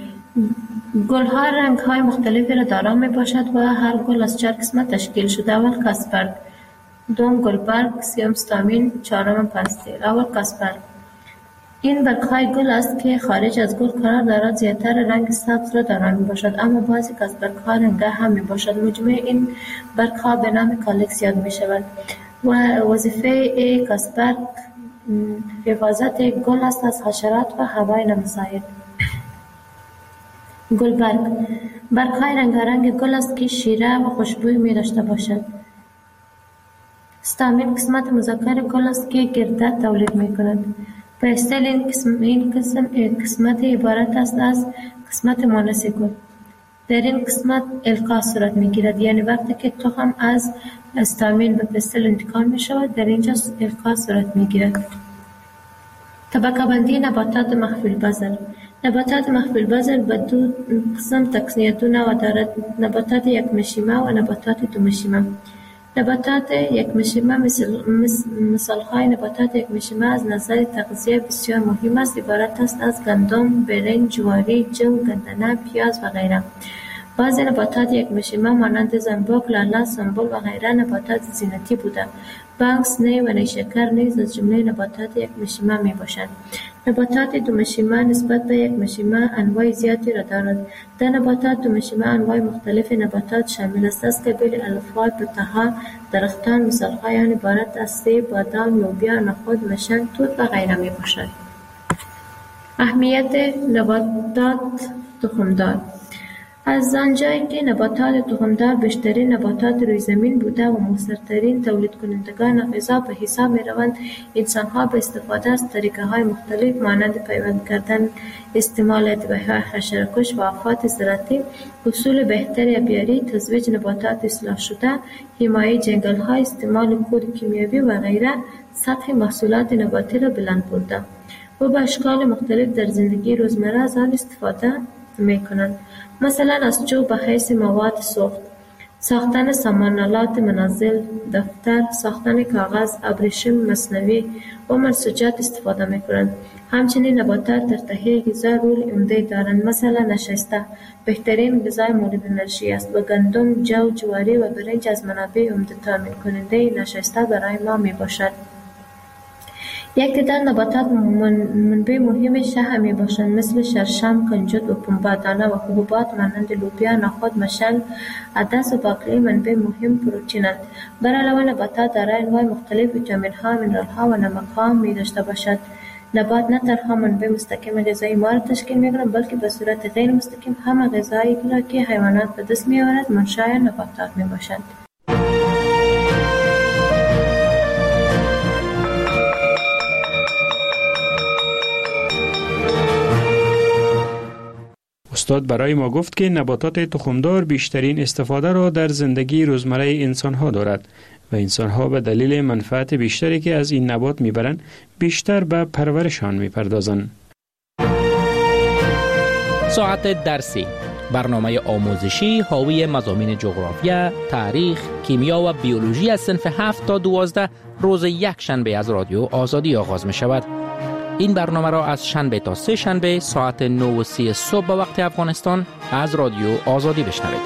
گل ها رنگ های مختلفی را دارا می باشد و هر گل از 4 قسمت تشکیل شده. اول کاسپرگ، دوم گلبرگ، سوم استامین، چهارم پستیل. اول کاسپرگ این برگ‌های گل است که خارج از گل قرار دارد. زیادتر رنگ سبز را دارا می باشد اما بعضی از برگ‌ها رنگه هم می باشد. مجموع این برگ‌ها به نام کالکس یاد می شود و وظیفه کاسپرگ حفاظت گل است از حشرات و هوای نامساعد. گلبرگ برگ‌های رنگارنگ گل است که شیره و خوشبوی می داشته باشد. استامین قسمت مذکر گل است که گرده تولید می کند. پستیل این قسمت عبارت است از قسمت مؤنث گل. در این قسمت القاء صورت می گیرد، یعنی وقتی که تخم از استامین به پستیل انتقال می شود در اینجا القاء صورت می گیرد. طبقه بندی نباتات مخفی البذر. نباتات مخفی البذر به 2 قسم تقسیم و دارد: نباتات یک مشیمه و نباتات دو مشیمه. نباتات یک مشیمه مثال‌های نباتات یک مشیمه از نظر تغذیه بسیار مهم است. عبارت است از گندم، برنج، جواری، جو، گندنه، پیاز و غیره. بعضی نباتات یک مشیمه مانند زنبق، لاله، سنبل و غیره نباتات زینتی بوده. بانکس، نی و نیشکر نیز از جمله نباتات یک مشیمه می باشند. نباتات دو مشیمه نسبت به یک مشیمه انواع زیادی را دارد. در نباتات دو مشیمه انواع مختلف نباتات شامل است از قبیل الفبای، پته‌ها، درختان. مثال‌های آن عبارت از سیب، بادام، لوبیا، نخود، مشن، توت و غیره می باشد. اهمیت نباتات تخمدار. از آنجایی که نباتات تخمدار بیشترین نباتات روی زمین بوده و مؤثرترین تولید کنندگان غذا به حساب می روند، انسان‌ها به استفاده از طریقه‌های مختلف مانند پیوند کردن، استعمال ادویه‌های حشره‌کش و آفات زراعتی، اصول بهتر آبیاری، تزویج نباتات اصلاح شده، حمایه جنگل‌ها، استعمال کود کیمیایی و غیره، سطح محصولات نباتی را بلند برده و به اشکال مختلف در زندگی روزمره از آن استفاده می کنند. مثلا از چوب به حیث مواد سوخت، ساختن سامانالات منزل، دفتر، ساختن کاغذ، ابریشم مصنوعی و منسوجات استفاده می کنند. همچنین نباتات در تهیه غذا رول عمده دارند. مثلا نشاسته بهترین غذای مورد انرژی است و گندم، جو، جواری و برنج از منابع عمده تامین کننده نشاسته برای ما می باشد. یک تعداد نباتات منبع مهم شح می باشند مثل شرشم، کنجد و پنبه دانه و حبوبات مانند لوبیا، نخود، مشل، عدس و باقالی منبع مهم پروتئینند. بر علاوه نباتات دارای انواع مختلف ویتامین ها، مینرال ها و نمک ها می داشته باشد. نبات نه تنها منبع مستقیم غذایی ما را تشکیل می کنند بلکه به صورت غیر مستقیم هم غذایی را که حیوانات به دست می آورد منشأ نباتات می باشند. استاد برای ما گفت که نباتات تخمدار بیشترین استفاده را در زندگی روزمره انسان‌ها دارد و انسان‌ها به دلیل منفعت بیشتری که از این نبات می‌برند بیشتر به پرورشان می‌پردازند. ساعت درسی، برنامه آموزشی حاوی مضامین جغرافیا، تاریخ، کیمیا و بیولوژی از صنف 7 تا 12 روز یک شنبه از رادیو آزادی آغاز می‌شود. این برنامه را از شنبه تا سه شنبه ساعت 9:30 صبح به وقت افغانستان از رادیو آزادی بشنوید.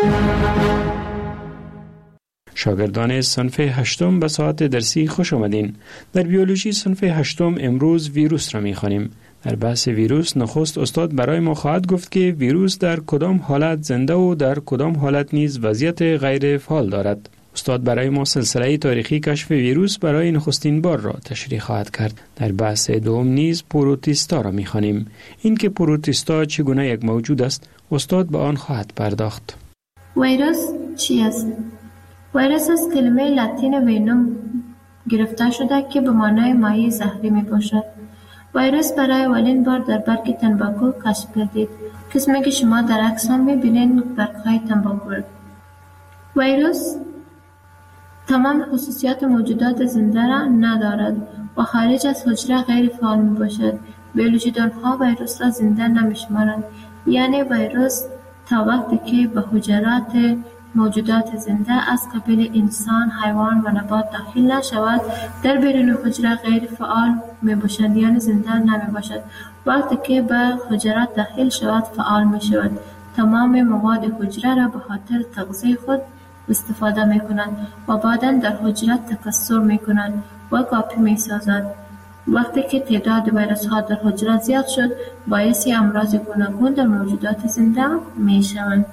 شاگردان صنف 8 به ساعت درسی خوش آمدین. در بیولوژی صنف 8 امروز ویروس را می‌خوانیم. در بحث ویروس نخست استاد برای ما خواهد گفت که ویروس در کدام حالت زنده و در کدام حالت نیز وضعیت غیر فعال دارد. استاد برای ما سلسله تاریخی کشف ویروس برای نخستین بار را تشریح خواهد کرد. در بحث دوم نیز پروتیستا را می‌خوانیم. این که پروتیستا چگونه یک موجود است، استاد به آن خواهد پرداخت. ویروس چی است؟ ویروس از کلمه لاتین وینوم گرفته شده که به معنای مایع زهری میباشد. ویروس برای اولین بار در برگ تنباکو کشف گردید. قسمی که شما در عکس هم می‌بینید برگ‌های تنباکو. ویروس تمام خصوصیات موجودات زنده را ندارد و خارج از حجره غیر فعال می باشد. بیولوژیدان‌ها ویروس را زنده نمی‌شمارند. یعنی ویروس تا وقتی که به حجرات موجودات زنده از قبیل انسان، حیوان و نبات داخل نشود در بیرون حجره غیر فعال می باشد، یعنی زنده نمی باشد. وقتی که به حجرات داخل شود فعال می شود. تمام مواد حجره را به خاطر تغذیه خود استفاده می کنند و بعداً در حجره تکثر می کنند و کاپی می سازند. وقتی که تعداد ویروس ها در حجره زیاد شد باعث امراض گوناگون در موجودات زنده می شوند.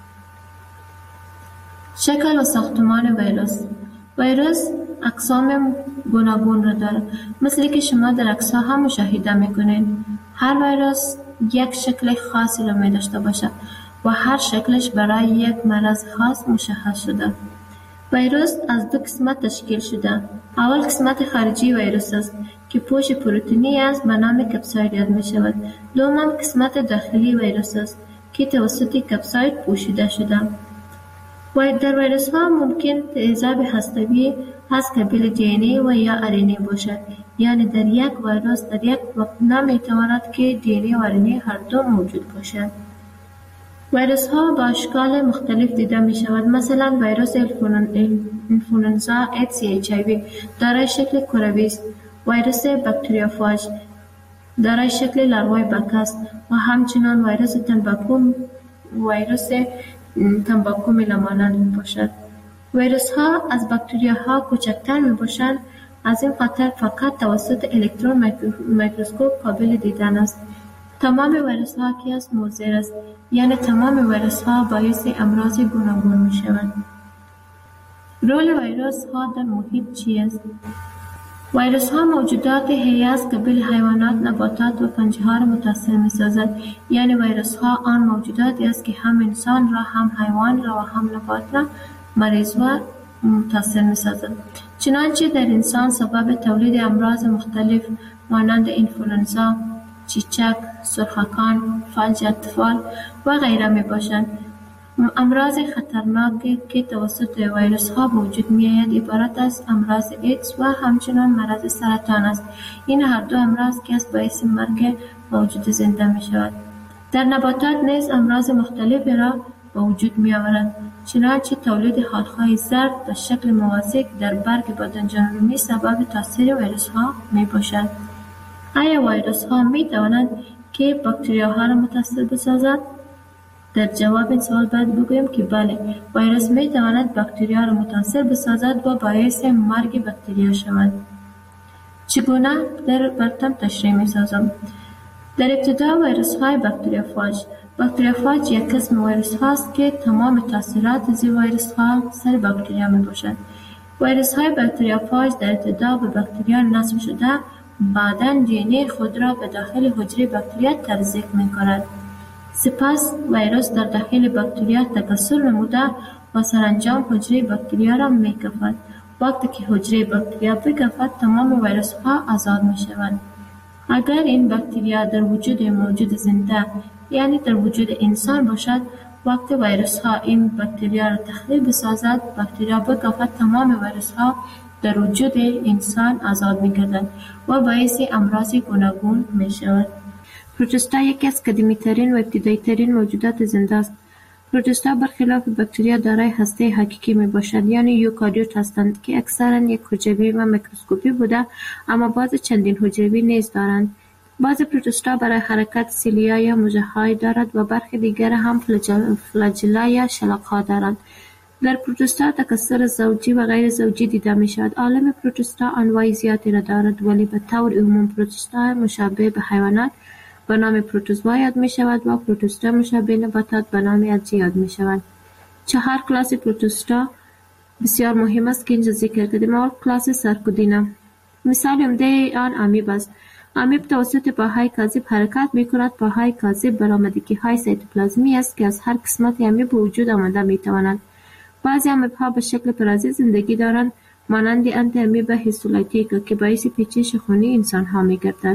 شکل و ساختمان ویروس اقسام گوناگون را دارد. مثل که شما در عکس‌ها هم مشاهده می کنید. هر ویروس یک شکل خاصی را می داشته باشد و هر شکلش برای یک مرض خاص مشخص شده. ویروس از دو قسمت تشکیل شده. اول قسمت خارجی ویروس است که پوش پروتئینی است به نام کپساید یاد می شود. دوم قسمت داخلی ویروس است که توسط کپساید پوشیده شده. و در ویروس ها ممکن تیزاب هسته‌ای از قبیل دی و یا آر‌ان‌ای باشد. یعنی در یک ویروس در یک وقت نمی تواند که دی و آر‌ان‌ای هر دو موجود باشد. ویروس ها با اشکال مختلف دیده می شود. مثلا ویروس انفلوئنزا HIV دارای شکل کروی است. ویروس باکتریوفاژ دارای شکل لاروی بک است و همچنین ویروس تنباکو میلامانند می باشد. ویروس ها از باکتریاها کوچکتر می باشند. از این خاطر فقط توسط الکترون میکروسکوپ قابل دیدن است. تمام ویروس ها که از مضر است، یعنی تمام ویروس ها باعث امراض گوناگون می شوند. رول ویروس ها در محیط چی است؟ ویروس ها موجودات حیه از قبیل حیوانات، نباتات و پنجه ها را متاثر می سازد. یعنی ویروس ها آن موجوداتی است که هم انسان را، هم حیوان را و هم نبات را مریض و متاثر می سازد. چنانچه در انسان سبب تولید امراض مختلف مانند انفلوئنزا، چیچک، سرخکان، فلج اطفال و غیره می باشند. امراض خطرناکی که توسط ویروس ها به وجود می آید عبارت از امراض ایدز و همچنین مرض سرطان است. این هر دو امراض که از باعث مرگ موجود زنده می شود. در نباتات نیز امراض مختلفی را به وجود می آورند. چنانچه تولید حالهای زرد به شکل موازی در برگ بادنجانرومی سبب تاثیر ویروس ها می باشد. آیا ویروس ها می توانند که باکتریاها را متاثر بسازند؟ در جواب این سوال باید بگویم که بله، ویروس می تواند باکتریا را متاثر بسازد و باعث مرگ باکتریا شود. چگونه براتون تشریح می سازم. در ابتدا ویروس های باکتریوفاج. باکتریوفاج یک قسم ویروس هاست که تمام تاثیرات از ویروس ها سر باکتریا می باشد. ویروس های باکتریوفاج در ابتدا به باکتریا نصب شده، بعداً دی ان ای خود را به داخل حجره باکتریا تزریق می کند. سپس ویروس در داخل باکتریا تکثر نموده و سرانجام حجره باکتریا را می کفد. وقتی که حجره باکتریا بکفد تمام ویروس ها آزاد می شوند. اگر این باکتریا در وجود موجود زنده یعنی در وجود انسان باشد، وقتی ویروس ها این باکتریا را تخریب بسازد، باکتریا بکفد تمام ویروس ها در وجود انسان آزاد می گردند و باعث امراض گوناگون می شود. پروتوستا یکی از قدیمی ترین و ابتدایی ترین موجودات زنده است. پروتوستا برخلاف باکتریا دارای هسته حقیقی می باشد، یعنی یوکاریوت هستند که اکثرا یک حجروی و میکروسکوپی بوده، اما بعض چندین حجروی نیز دارند. بعض پروتوستا برای حرکت سیلیا یا مژه‌های دارد و برخی دیگر هم فلاجلا یا شلاق‌ها دارند. در پروتوستا تکثر زوجی و غیر زوجی دیده می شود. عالم پروتوستا انواع زیادی را دارد، ولی به طور عموم پروتوستا مشابه به حیوانات به نام پروتوزوا یاد می شود و پروتوستا مشابه نباتات به نام الجی یاد می شود. 4 کلاس پروتوستا بسیار مهم است که اینجا ذکر کردیم. اول کلاس سارکودینا. مثال عمده آن امیب است. امیب توسط پاهای کاذب حرکت می کند. پاهای کاذب برآمدگی های سایتوپلازمی است که از هر قسمت امیب به وجود آمده می توانند. بعضی امیب ها به شکل پرازیت زندگی دارند، مانند انتی امیب هیستولایتیکا که باعث پیچش خونی انسان ها می گردد.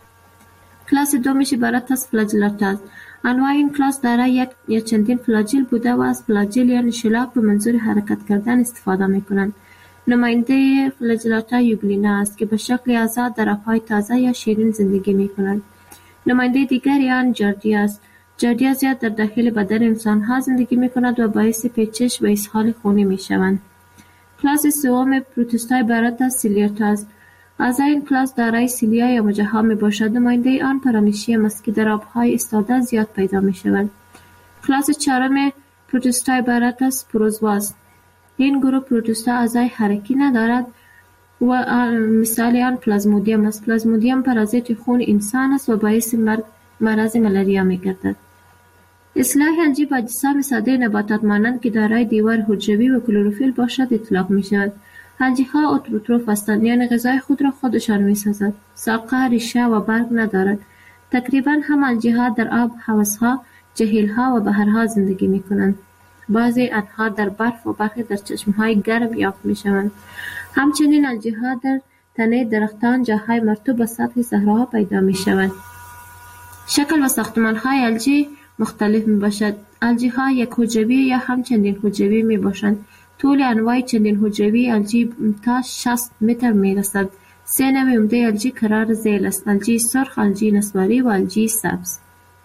کلاس دومش عبارت از فلاجلات است. انواع این کلاس دارای یک یا چندین فلاجل بوده و از فلاجل یا شلاق به منظور حرکت کردن استفاده می کنند. نماینده فلاجلاتا یوگلینا است که به شکل آزاد در آبهای تازه یا شیرین زندگی می کنند. نماینده دیگری آن جاردیا است. جاردیا زیاد در داخل بدن انسان ها زندگی می کند و باعث پیچش و اسهال خونی می شوند. کلاس سوم پروتوستا عبارت از سیلیاتا است. اعضای این کلاس دارای سیلیا یا مژه‌ها می باشد. نماینده آن پرانیشیم است که در آبهای استاده زیاد پیدا می شود. کلاس چهارم پروتوستا عبارت از پروزوا است. این گروه پروتوستا اعضای حرکی ندارد و مثال آن پلازمودیم است. پلازمودیم پرازیت خون انسان است و باعث مرض ملاریا می گردد. اصلاح الجی با اجسام ساده نباتات مانند که دارای دیوار حجروی و کلروفیل باشد اطلاق می شود. الجی ها اتروتروف هستند، یعنی غذای خود را خودشان می سازند. ساقه، ریشه و برگ ندارد. تقریبا هم الجی ها در آب، حوض ها، جهیل ها و بحرها زندگی می کنند. بعضی آنها در برف و برخی در چشمهای گرم یافت می شوند. همچنین الجی ها در تنه درختان، جاهای مرطوب و سطح صحراها پیدا می شوند. شکل و ساختمان های الجی مختلف می باشد. الجی ها یک حجروی یا هم چندین حجروی می باشند. طول انواع چندین حجروی الجی تا 60 متر می رسد. 3 نوع عمده الجی قرار ذیل است: الجی سرخ، الجی نسواری و الجی سبز.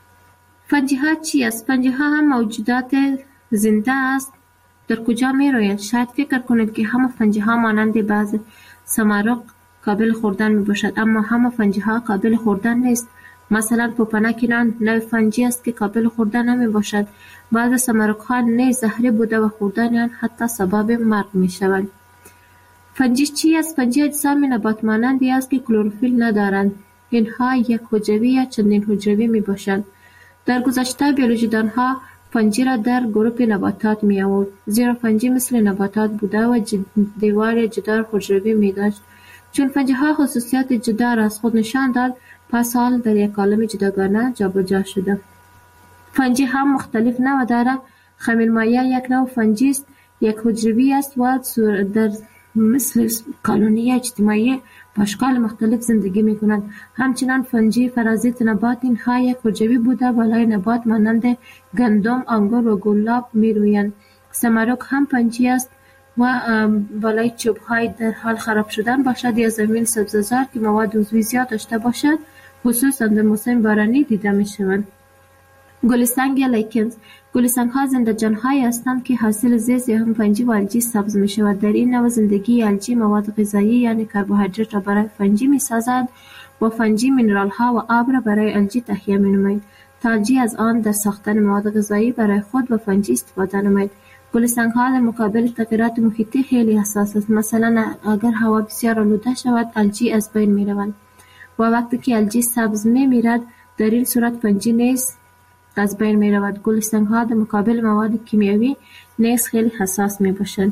فنجی ها چی است؟ فنجی ها هم موجودات زنده است. در کجا می رویند؟ شاید فکر کنید که همه فنجی ها مانند بعض سمارق قابل خوردن می باشد، اما همه فنجی ها قابل خوردن نیست. مثلا پوپناکینان نوع فنجی است که قابل خوردن نمی باشد. بعض سمارق ها نیز زهری بوده و خوردن آن حتی سبب مرگ می شوند. فنجی چی است؟ فنجی اجسام نبات مانندی است که کلروفیل ندارند. اینها یک حجروی یا چندین حجروی می باشند. در گذشته بیولوژیدان ها فنجی را در گروه نباتات می آورد، زیرا فنجی مثل نباتات بوده و دیوار یا جدار حجروی می داشت. چون فنجی ها خصوصیات جدا را از خود نشان داد، پس حال در یک عالم جداگانه جابجا شده. فنجی هم مختلف نوع دارد. خمیرمایه یک نوع فنجی است، یک حجروی است و در مثل کالونی اجتماعی با اشکال مختلف زندگی می کنند. همچنان فنجی فرازیت نبات اینها یک حجروی بوده بالای نبات مانند گندم، انگور و گلاب می رویند. سمارق هم فنجی است و بالای چوب های در حال خراب شدن باشد یا زمین سبززار که مواد عضوی زیاد داشته باشد، خصوصا در موسم بارانی دیده می شوند. گلسنگ یا لیکنز. گلسنگ ها زنده جان های هستند که حاصل زیست یا هم فنجی و الجی سبز می شود. در این نوع زندگی الجی مواد غذایی یعنی کربوهیدرات را برای فنجی می سازد و فنجی مینرال ها و آب را برای الجی تهیه می نماید تا الجی از آن در ساختن مواد غذایی برای خود و فنجی استفاده نماید. گلستان‌ها در مقابل تغییرات محیطی خیلی حساس است. مثلا اگر هوا بسیار آلوده شود، الجی از بین می روند و وقتی که الجی سبز می میرد، در این صورت فنجی نیز از بین می رود. گلستان‌ها در مقابل مواد کیمیایی نیز خیلی حساس می باشند.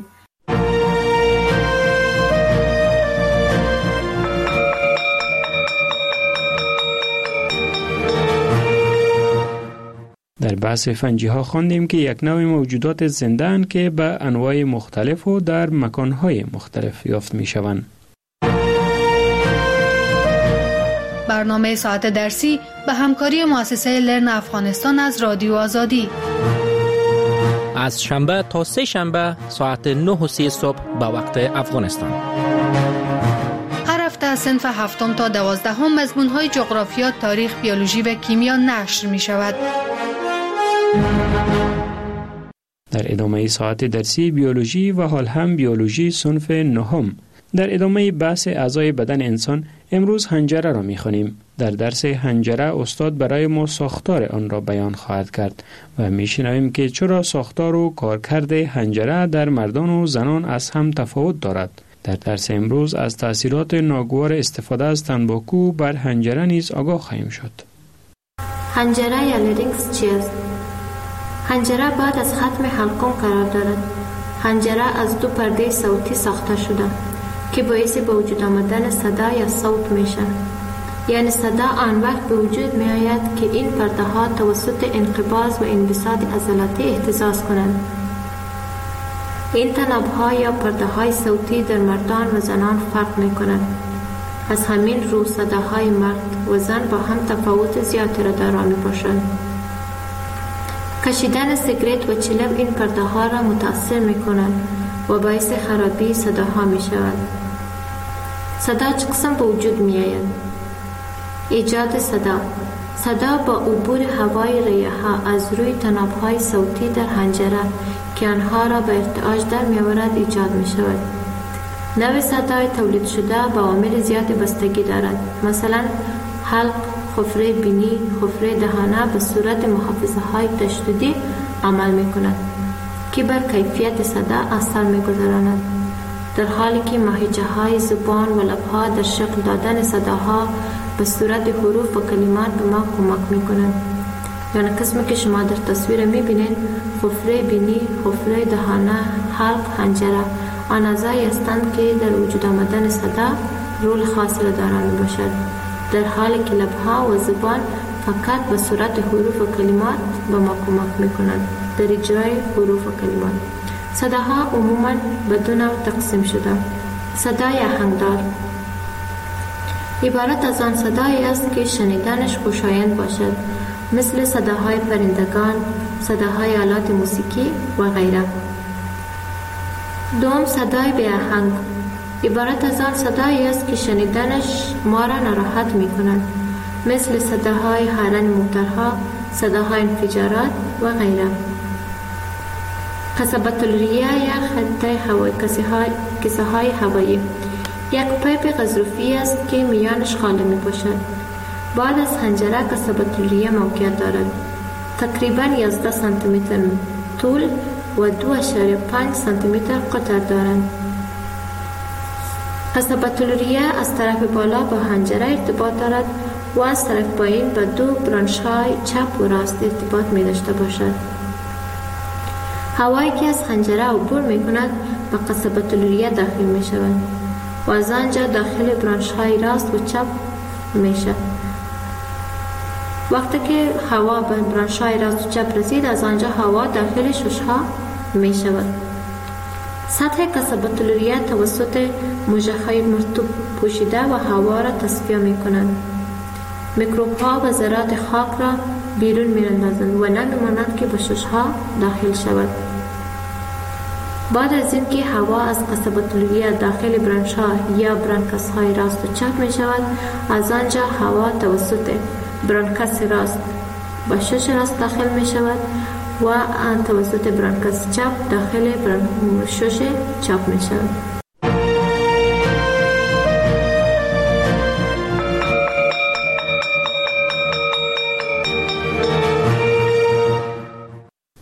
در بحث فنجی ها خواندیم که یک نوع موجودات زنده اند که به انواع مختلف و در مکانهای مختلف یافت می شوند. برنامه ساعت درسی به همکاری مؤسسه لرن افغانستان از رادیو آزادی از شنبه تا سه شنبه ساعت 9:30 صبح به وقت افغانستان. هر هفته از صنف 7 تا 12 مضمون‌های جغرافیا، تاریخ، بیولوژی و کیمیا نشر می شود. در ادامه ساعت درسی بیولوژی و حال هم بیولوژی صنف 9. در ادامه بحث اعضای بدن انسان امروز حنجره را می‌خوانیم. در درس حنجره استاد برای ما ساختار آن را بیان خواهد کرد و می‌شنویم که چرا ساختار و کارکرد حنجره در مردان و زنان از هم تفاوت دارد. در درس امروز از تأثیرات ناگوار استفاده از تنباکو بر حنجره نیز آگاه خواهیم شد. حنجره یا لرینکس چیست؟ حنجره بعد از ختم حلقوم قرار دارد. حنجره از دو پرده صوتی ساخته شده که باعث به وجود آمدن صدا یا صوت میشه. یعنی صدا آن وقت به وجود می آید که این پرده ها توسط انقباض و انبساط عضلاتی اهتزاز کنند. این تناب ها یا پرده های صوتی در مردان و زنان فرق می کنند. از همین رو صداهای مرد و زن با هم تفاوت زیادی را دارا می باشند. کشیدن سیگرت و چلم این پرده ها را متاثر می کنند و باعث خرابی صداها می شود. صدا چه قسم به وجود می آید؟ ایجاد صدا. صدا با عبور هوای ریه ها از روی تناب های صوتی در حنجره که آنها را به ارتعاش در می آورد ایجاد می شود. نوع صدای تولید شده با عوامل زیادی بستگی دارد. مثلا حلق، حفره بینی، حفره دهانه به صورت محافظه های تشدیدی عمل می کند که بر کیفیت صدا اثر می گذراند، در حالی که ماهیچه های زبان و لبها در شکل دادن صداها به صورت حروف و کلمات به ما کمک می کنند. یعنی قسمی که شما در تصویر می بینید، حفره بینی، حفره دهانه، حلق، حنجره آن اعضایی هستند که در وجود آمدن صدا رول خاصی را دارا می باشد، در حالی که لبها و زبان فقط به صورت حروف و کلمات به ما کمک می کنند در اجرای حروف و کلمات. صداها عموماً به دو نوع تقسیم شده. صدای آهنگدار عبارت از آن صدایی است که شنیدنش خوشایند باشد، مثل صداهای پرندگان، صداهای آلات موسیقی و غیره. دوم، صدای بی آهنگ عبارت از آن صدایی است که شنیدنش ما را ناراحت می کند، مثل صداهای هارن موترها، صداهای انفجارات و غیره. قصبة الریه یا خطه هوایی، کیسه های هوایی یک پیپ غضروفی است که میانش خالی می باشد. بعد از حنجره قصبة الریه موقعیت دارد. تقریباً 11 سانتی متر طول و 2.5 سانتی متر قطر دارند. قصبة الریه از طرف بالا با حنجره ارتباط دارد و از طرف پایین با دو برانش‌های چپ و راست ارتباط می داشته باشد. هوایی که از حنجره عبور می کند به قصبة الریه داخل می شود و از آنجا داخل برانش‌های راست و چپ می شود. وقتی که هوا به برانش‌های راست و چپ رسید، از آنجا هوا داخل شش‌ها می شود. سطح قصبة الریه توسط موج‌های مرطوب پوشیده و هوا را تصفیه می کنند. میکروب‌ها و ذرات خاک را بیرون می‌اندازند و نمی‌مانند که به شش‌ها داخل شود. بعد از اینکه هوا از قصبة الریه داخل برانش‌ها یا برانکاس‌های راست و چپ می‌شود، از آنجا هوا توسط برانکاس راست به شش راست داخل می‌شود و توسط برانکاس چپ داخل شش چپ می‌شود.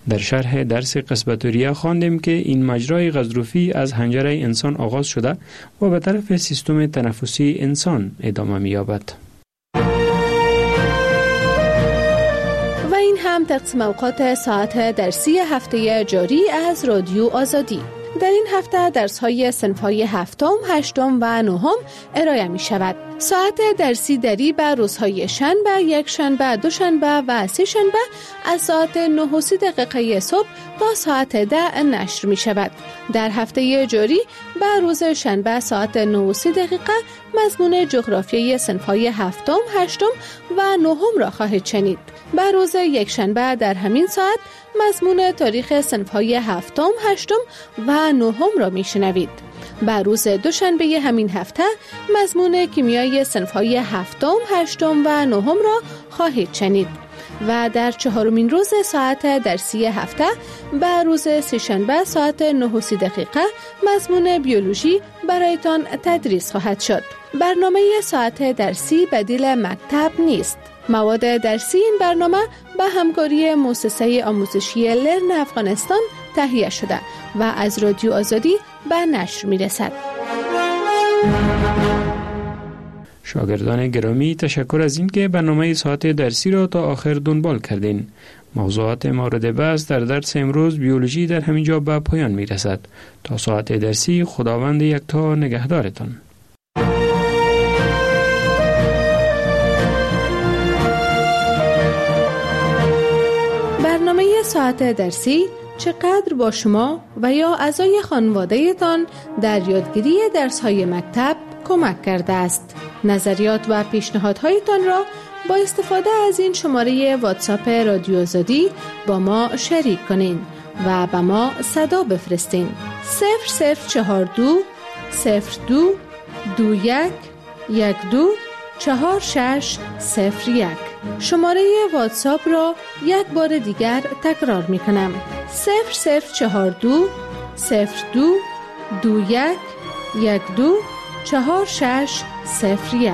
در شرح درس قصبتوریه خواندیم که این مجرای غضروفی از حنجره انسان آغاز شده و به طرف سیستم تنفسی انسان ادامه می‌یابد. و این هم تقسیم اوقات ساعت درسی هفته جاری از رادیو آزادی. در این هفته درس‌های صنف‌های هفتم، هشتم و نهم ارائه می‌شود. ساعت درسی دری به روزهای شنبه، یک شنبه، دوشنبه و سه شنبه از ساعت 9:30 صبح تا ساعت 10 نشر می‌شود. در هفته جاری به روز شنبه ساعت 9:30 مضمون جغرافیای صنف‌های هفتم، هشتم و نهم را خواهید شنید. به روز یک شنبه در همین ساعت مضمون تاریخ صنف‌های هفتم، هشتم و نهم را میشنوید. به روز دوشنبه همین هفته مضمون کیمیای صنف‌های هفتم، هشتم و نهم را خواهید شنید. و در چهارمین روز ساعت درسی هفته به روز سه‌شنبه ساعت 9:30 مضمون بیولوژی برایتان تدریس خواهد شد. برنامه ساعت درسی بدیل مکتب نیست. مواد درسی این برنامه به همکاری مؤسسه آموزشی لرن افغانستان تهیه شده و از رادیو آزادی به نشر می‌رسد. شاگردان گرامی، تشکر از این که برنامه ساعت درسی را تا آخر دنبال کردین. موضوعات مورد بحث در درس امروز بیولوژی در همینجا به پایان می‌رسد. تا ساعت درسی خداوند یکتا نگهدارتان. برنامه ساعت درسی چقدر با شما و یا اعضای خانواده‌تان در یادگیری درس‌های مکتب کمک کرده است. نظریات و پیشنهادهایتان را با استفاده از این شماره واتساپ رادیو آزادی با ما شریک کنین و به ما صدا بفرستین. 0042 02 21 12 4601. شماره واتساپ را یک بار دیگر تکرار می کنم. 0042 02 21 12 4601.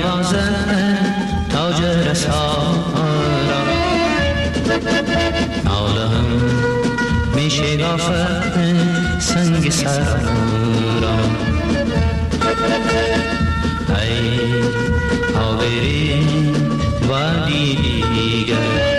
نوازد تاج رسا را، نالم می شکافد سنگ سرا را. ای آبری وادی دیگر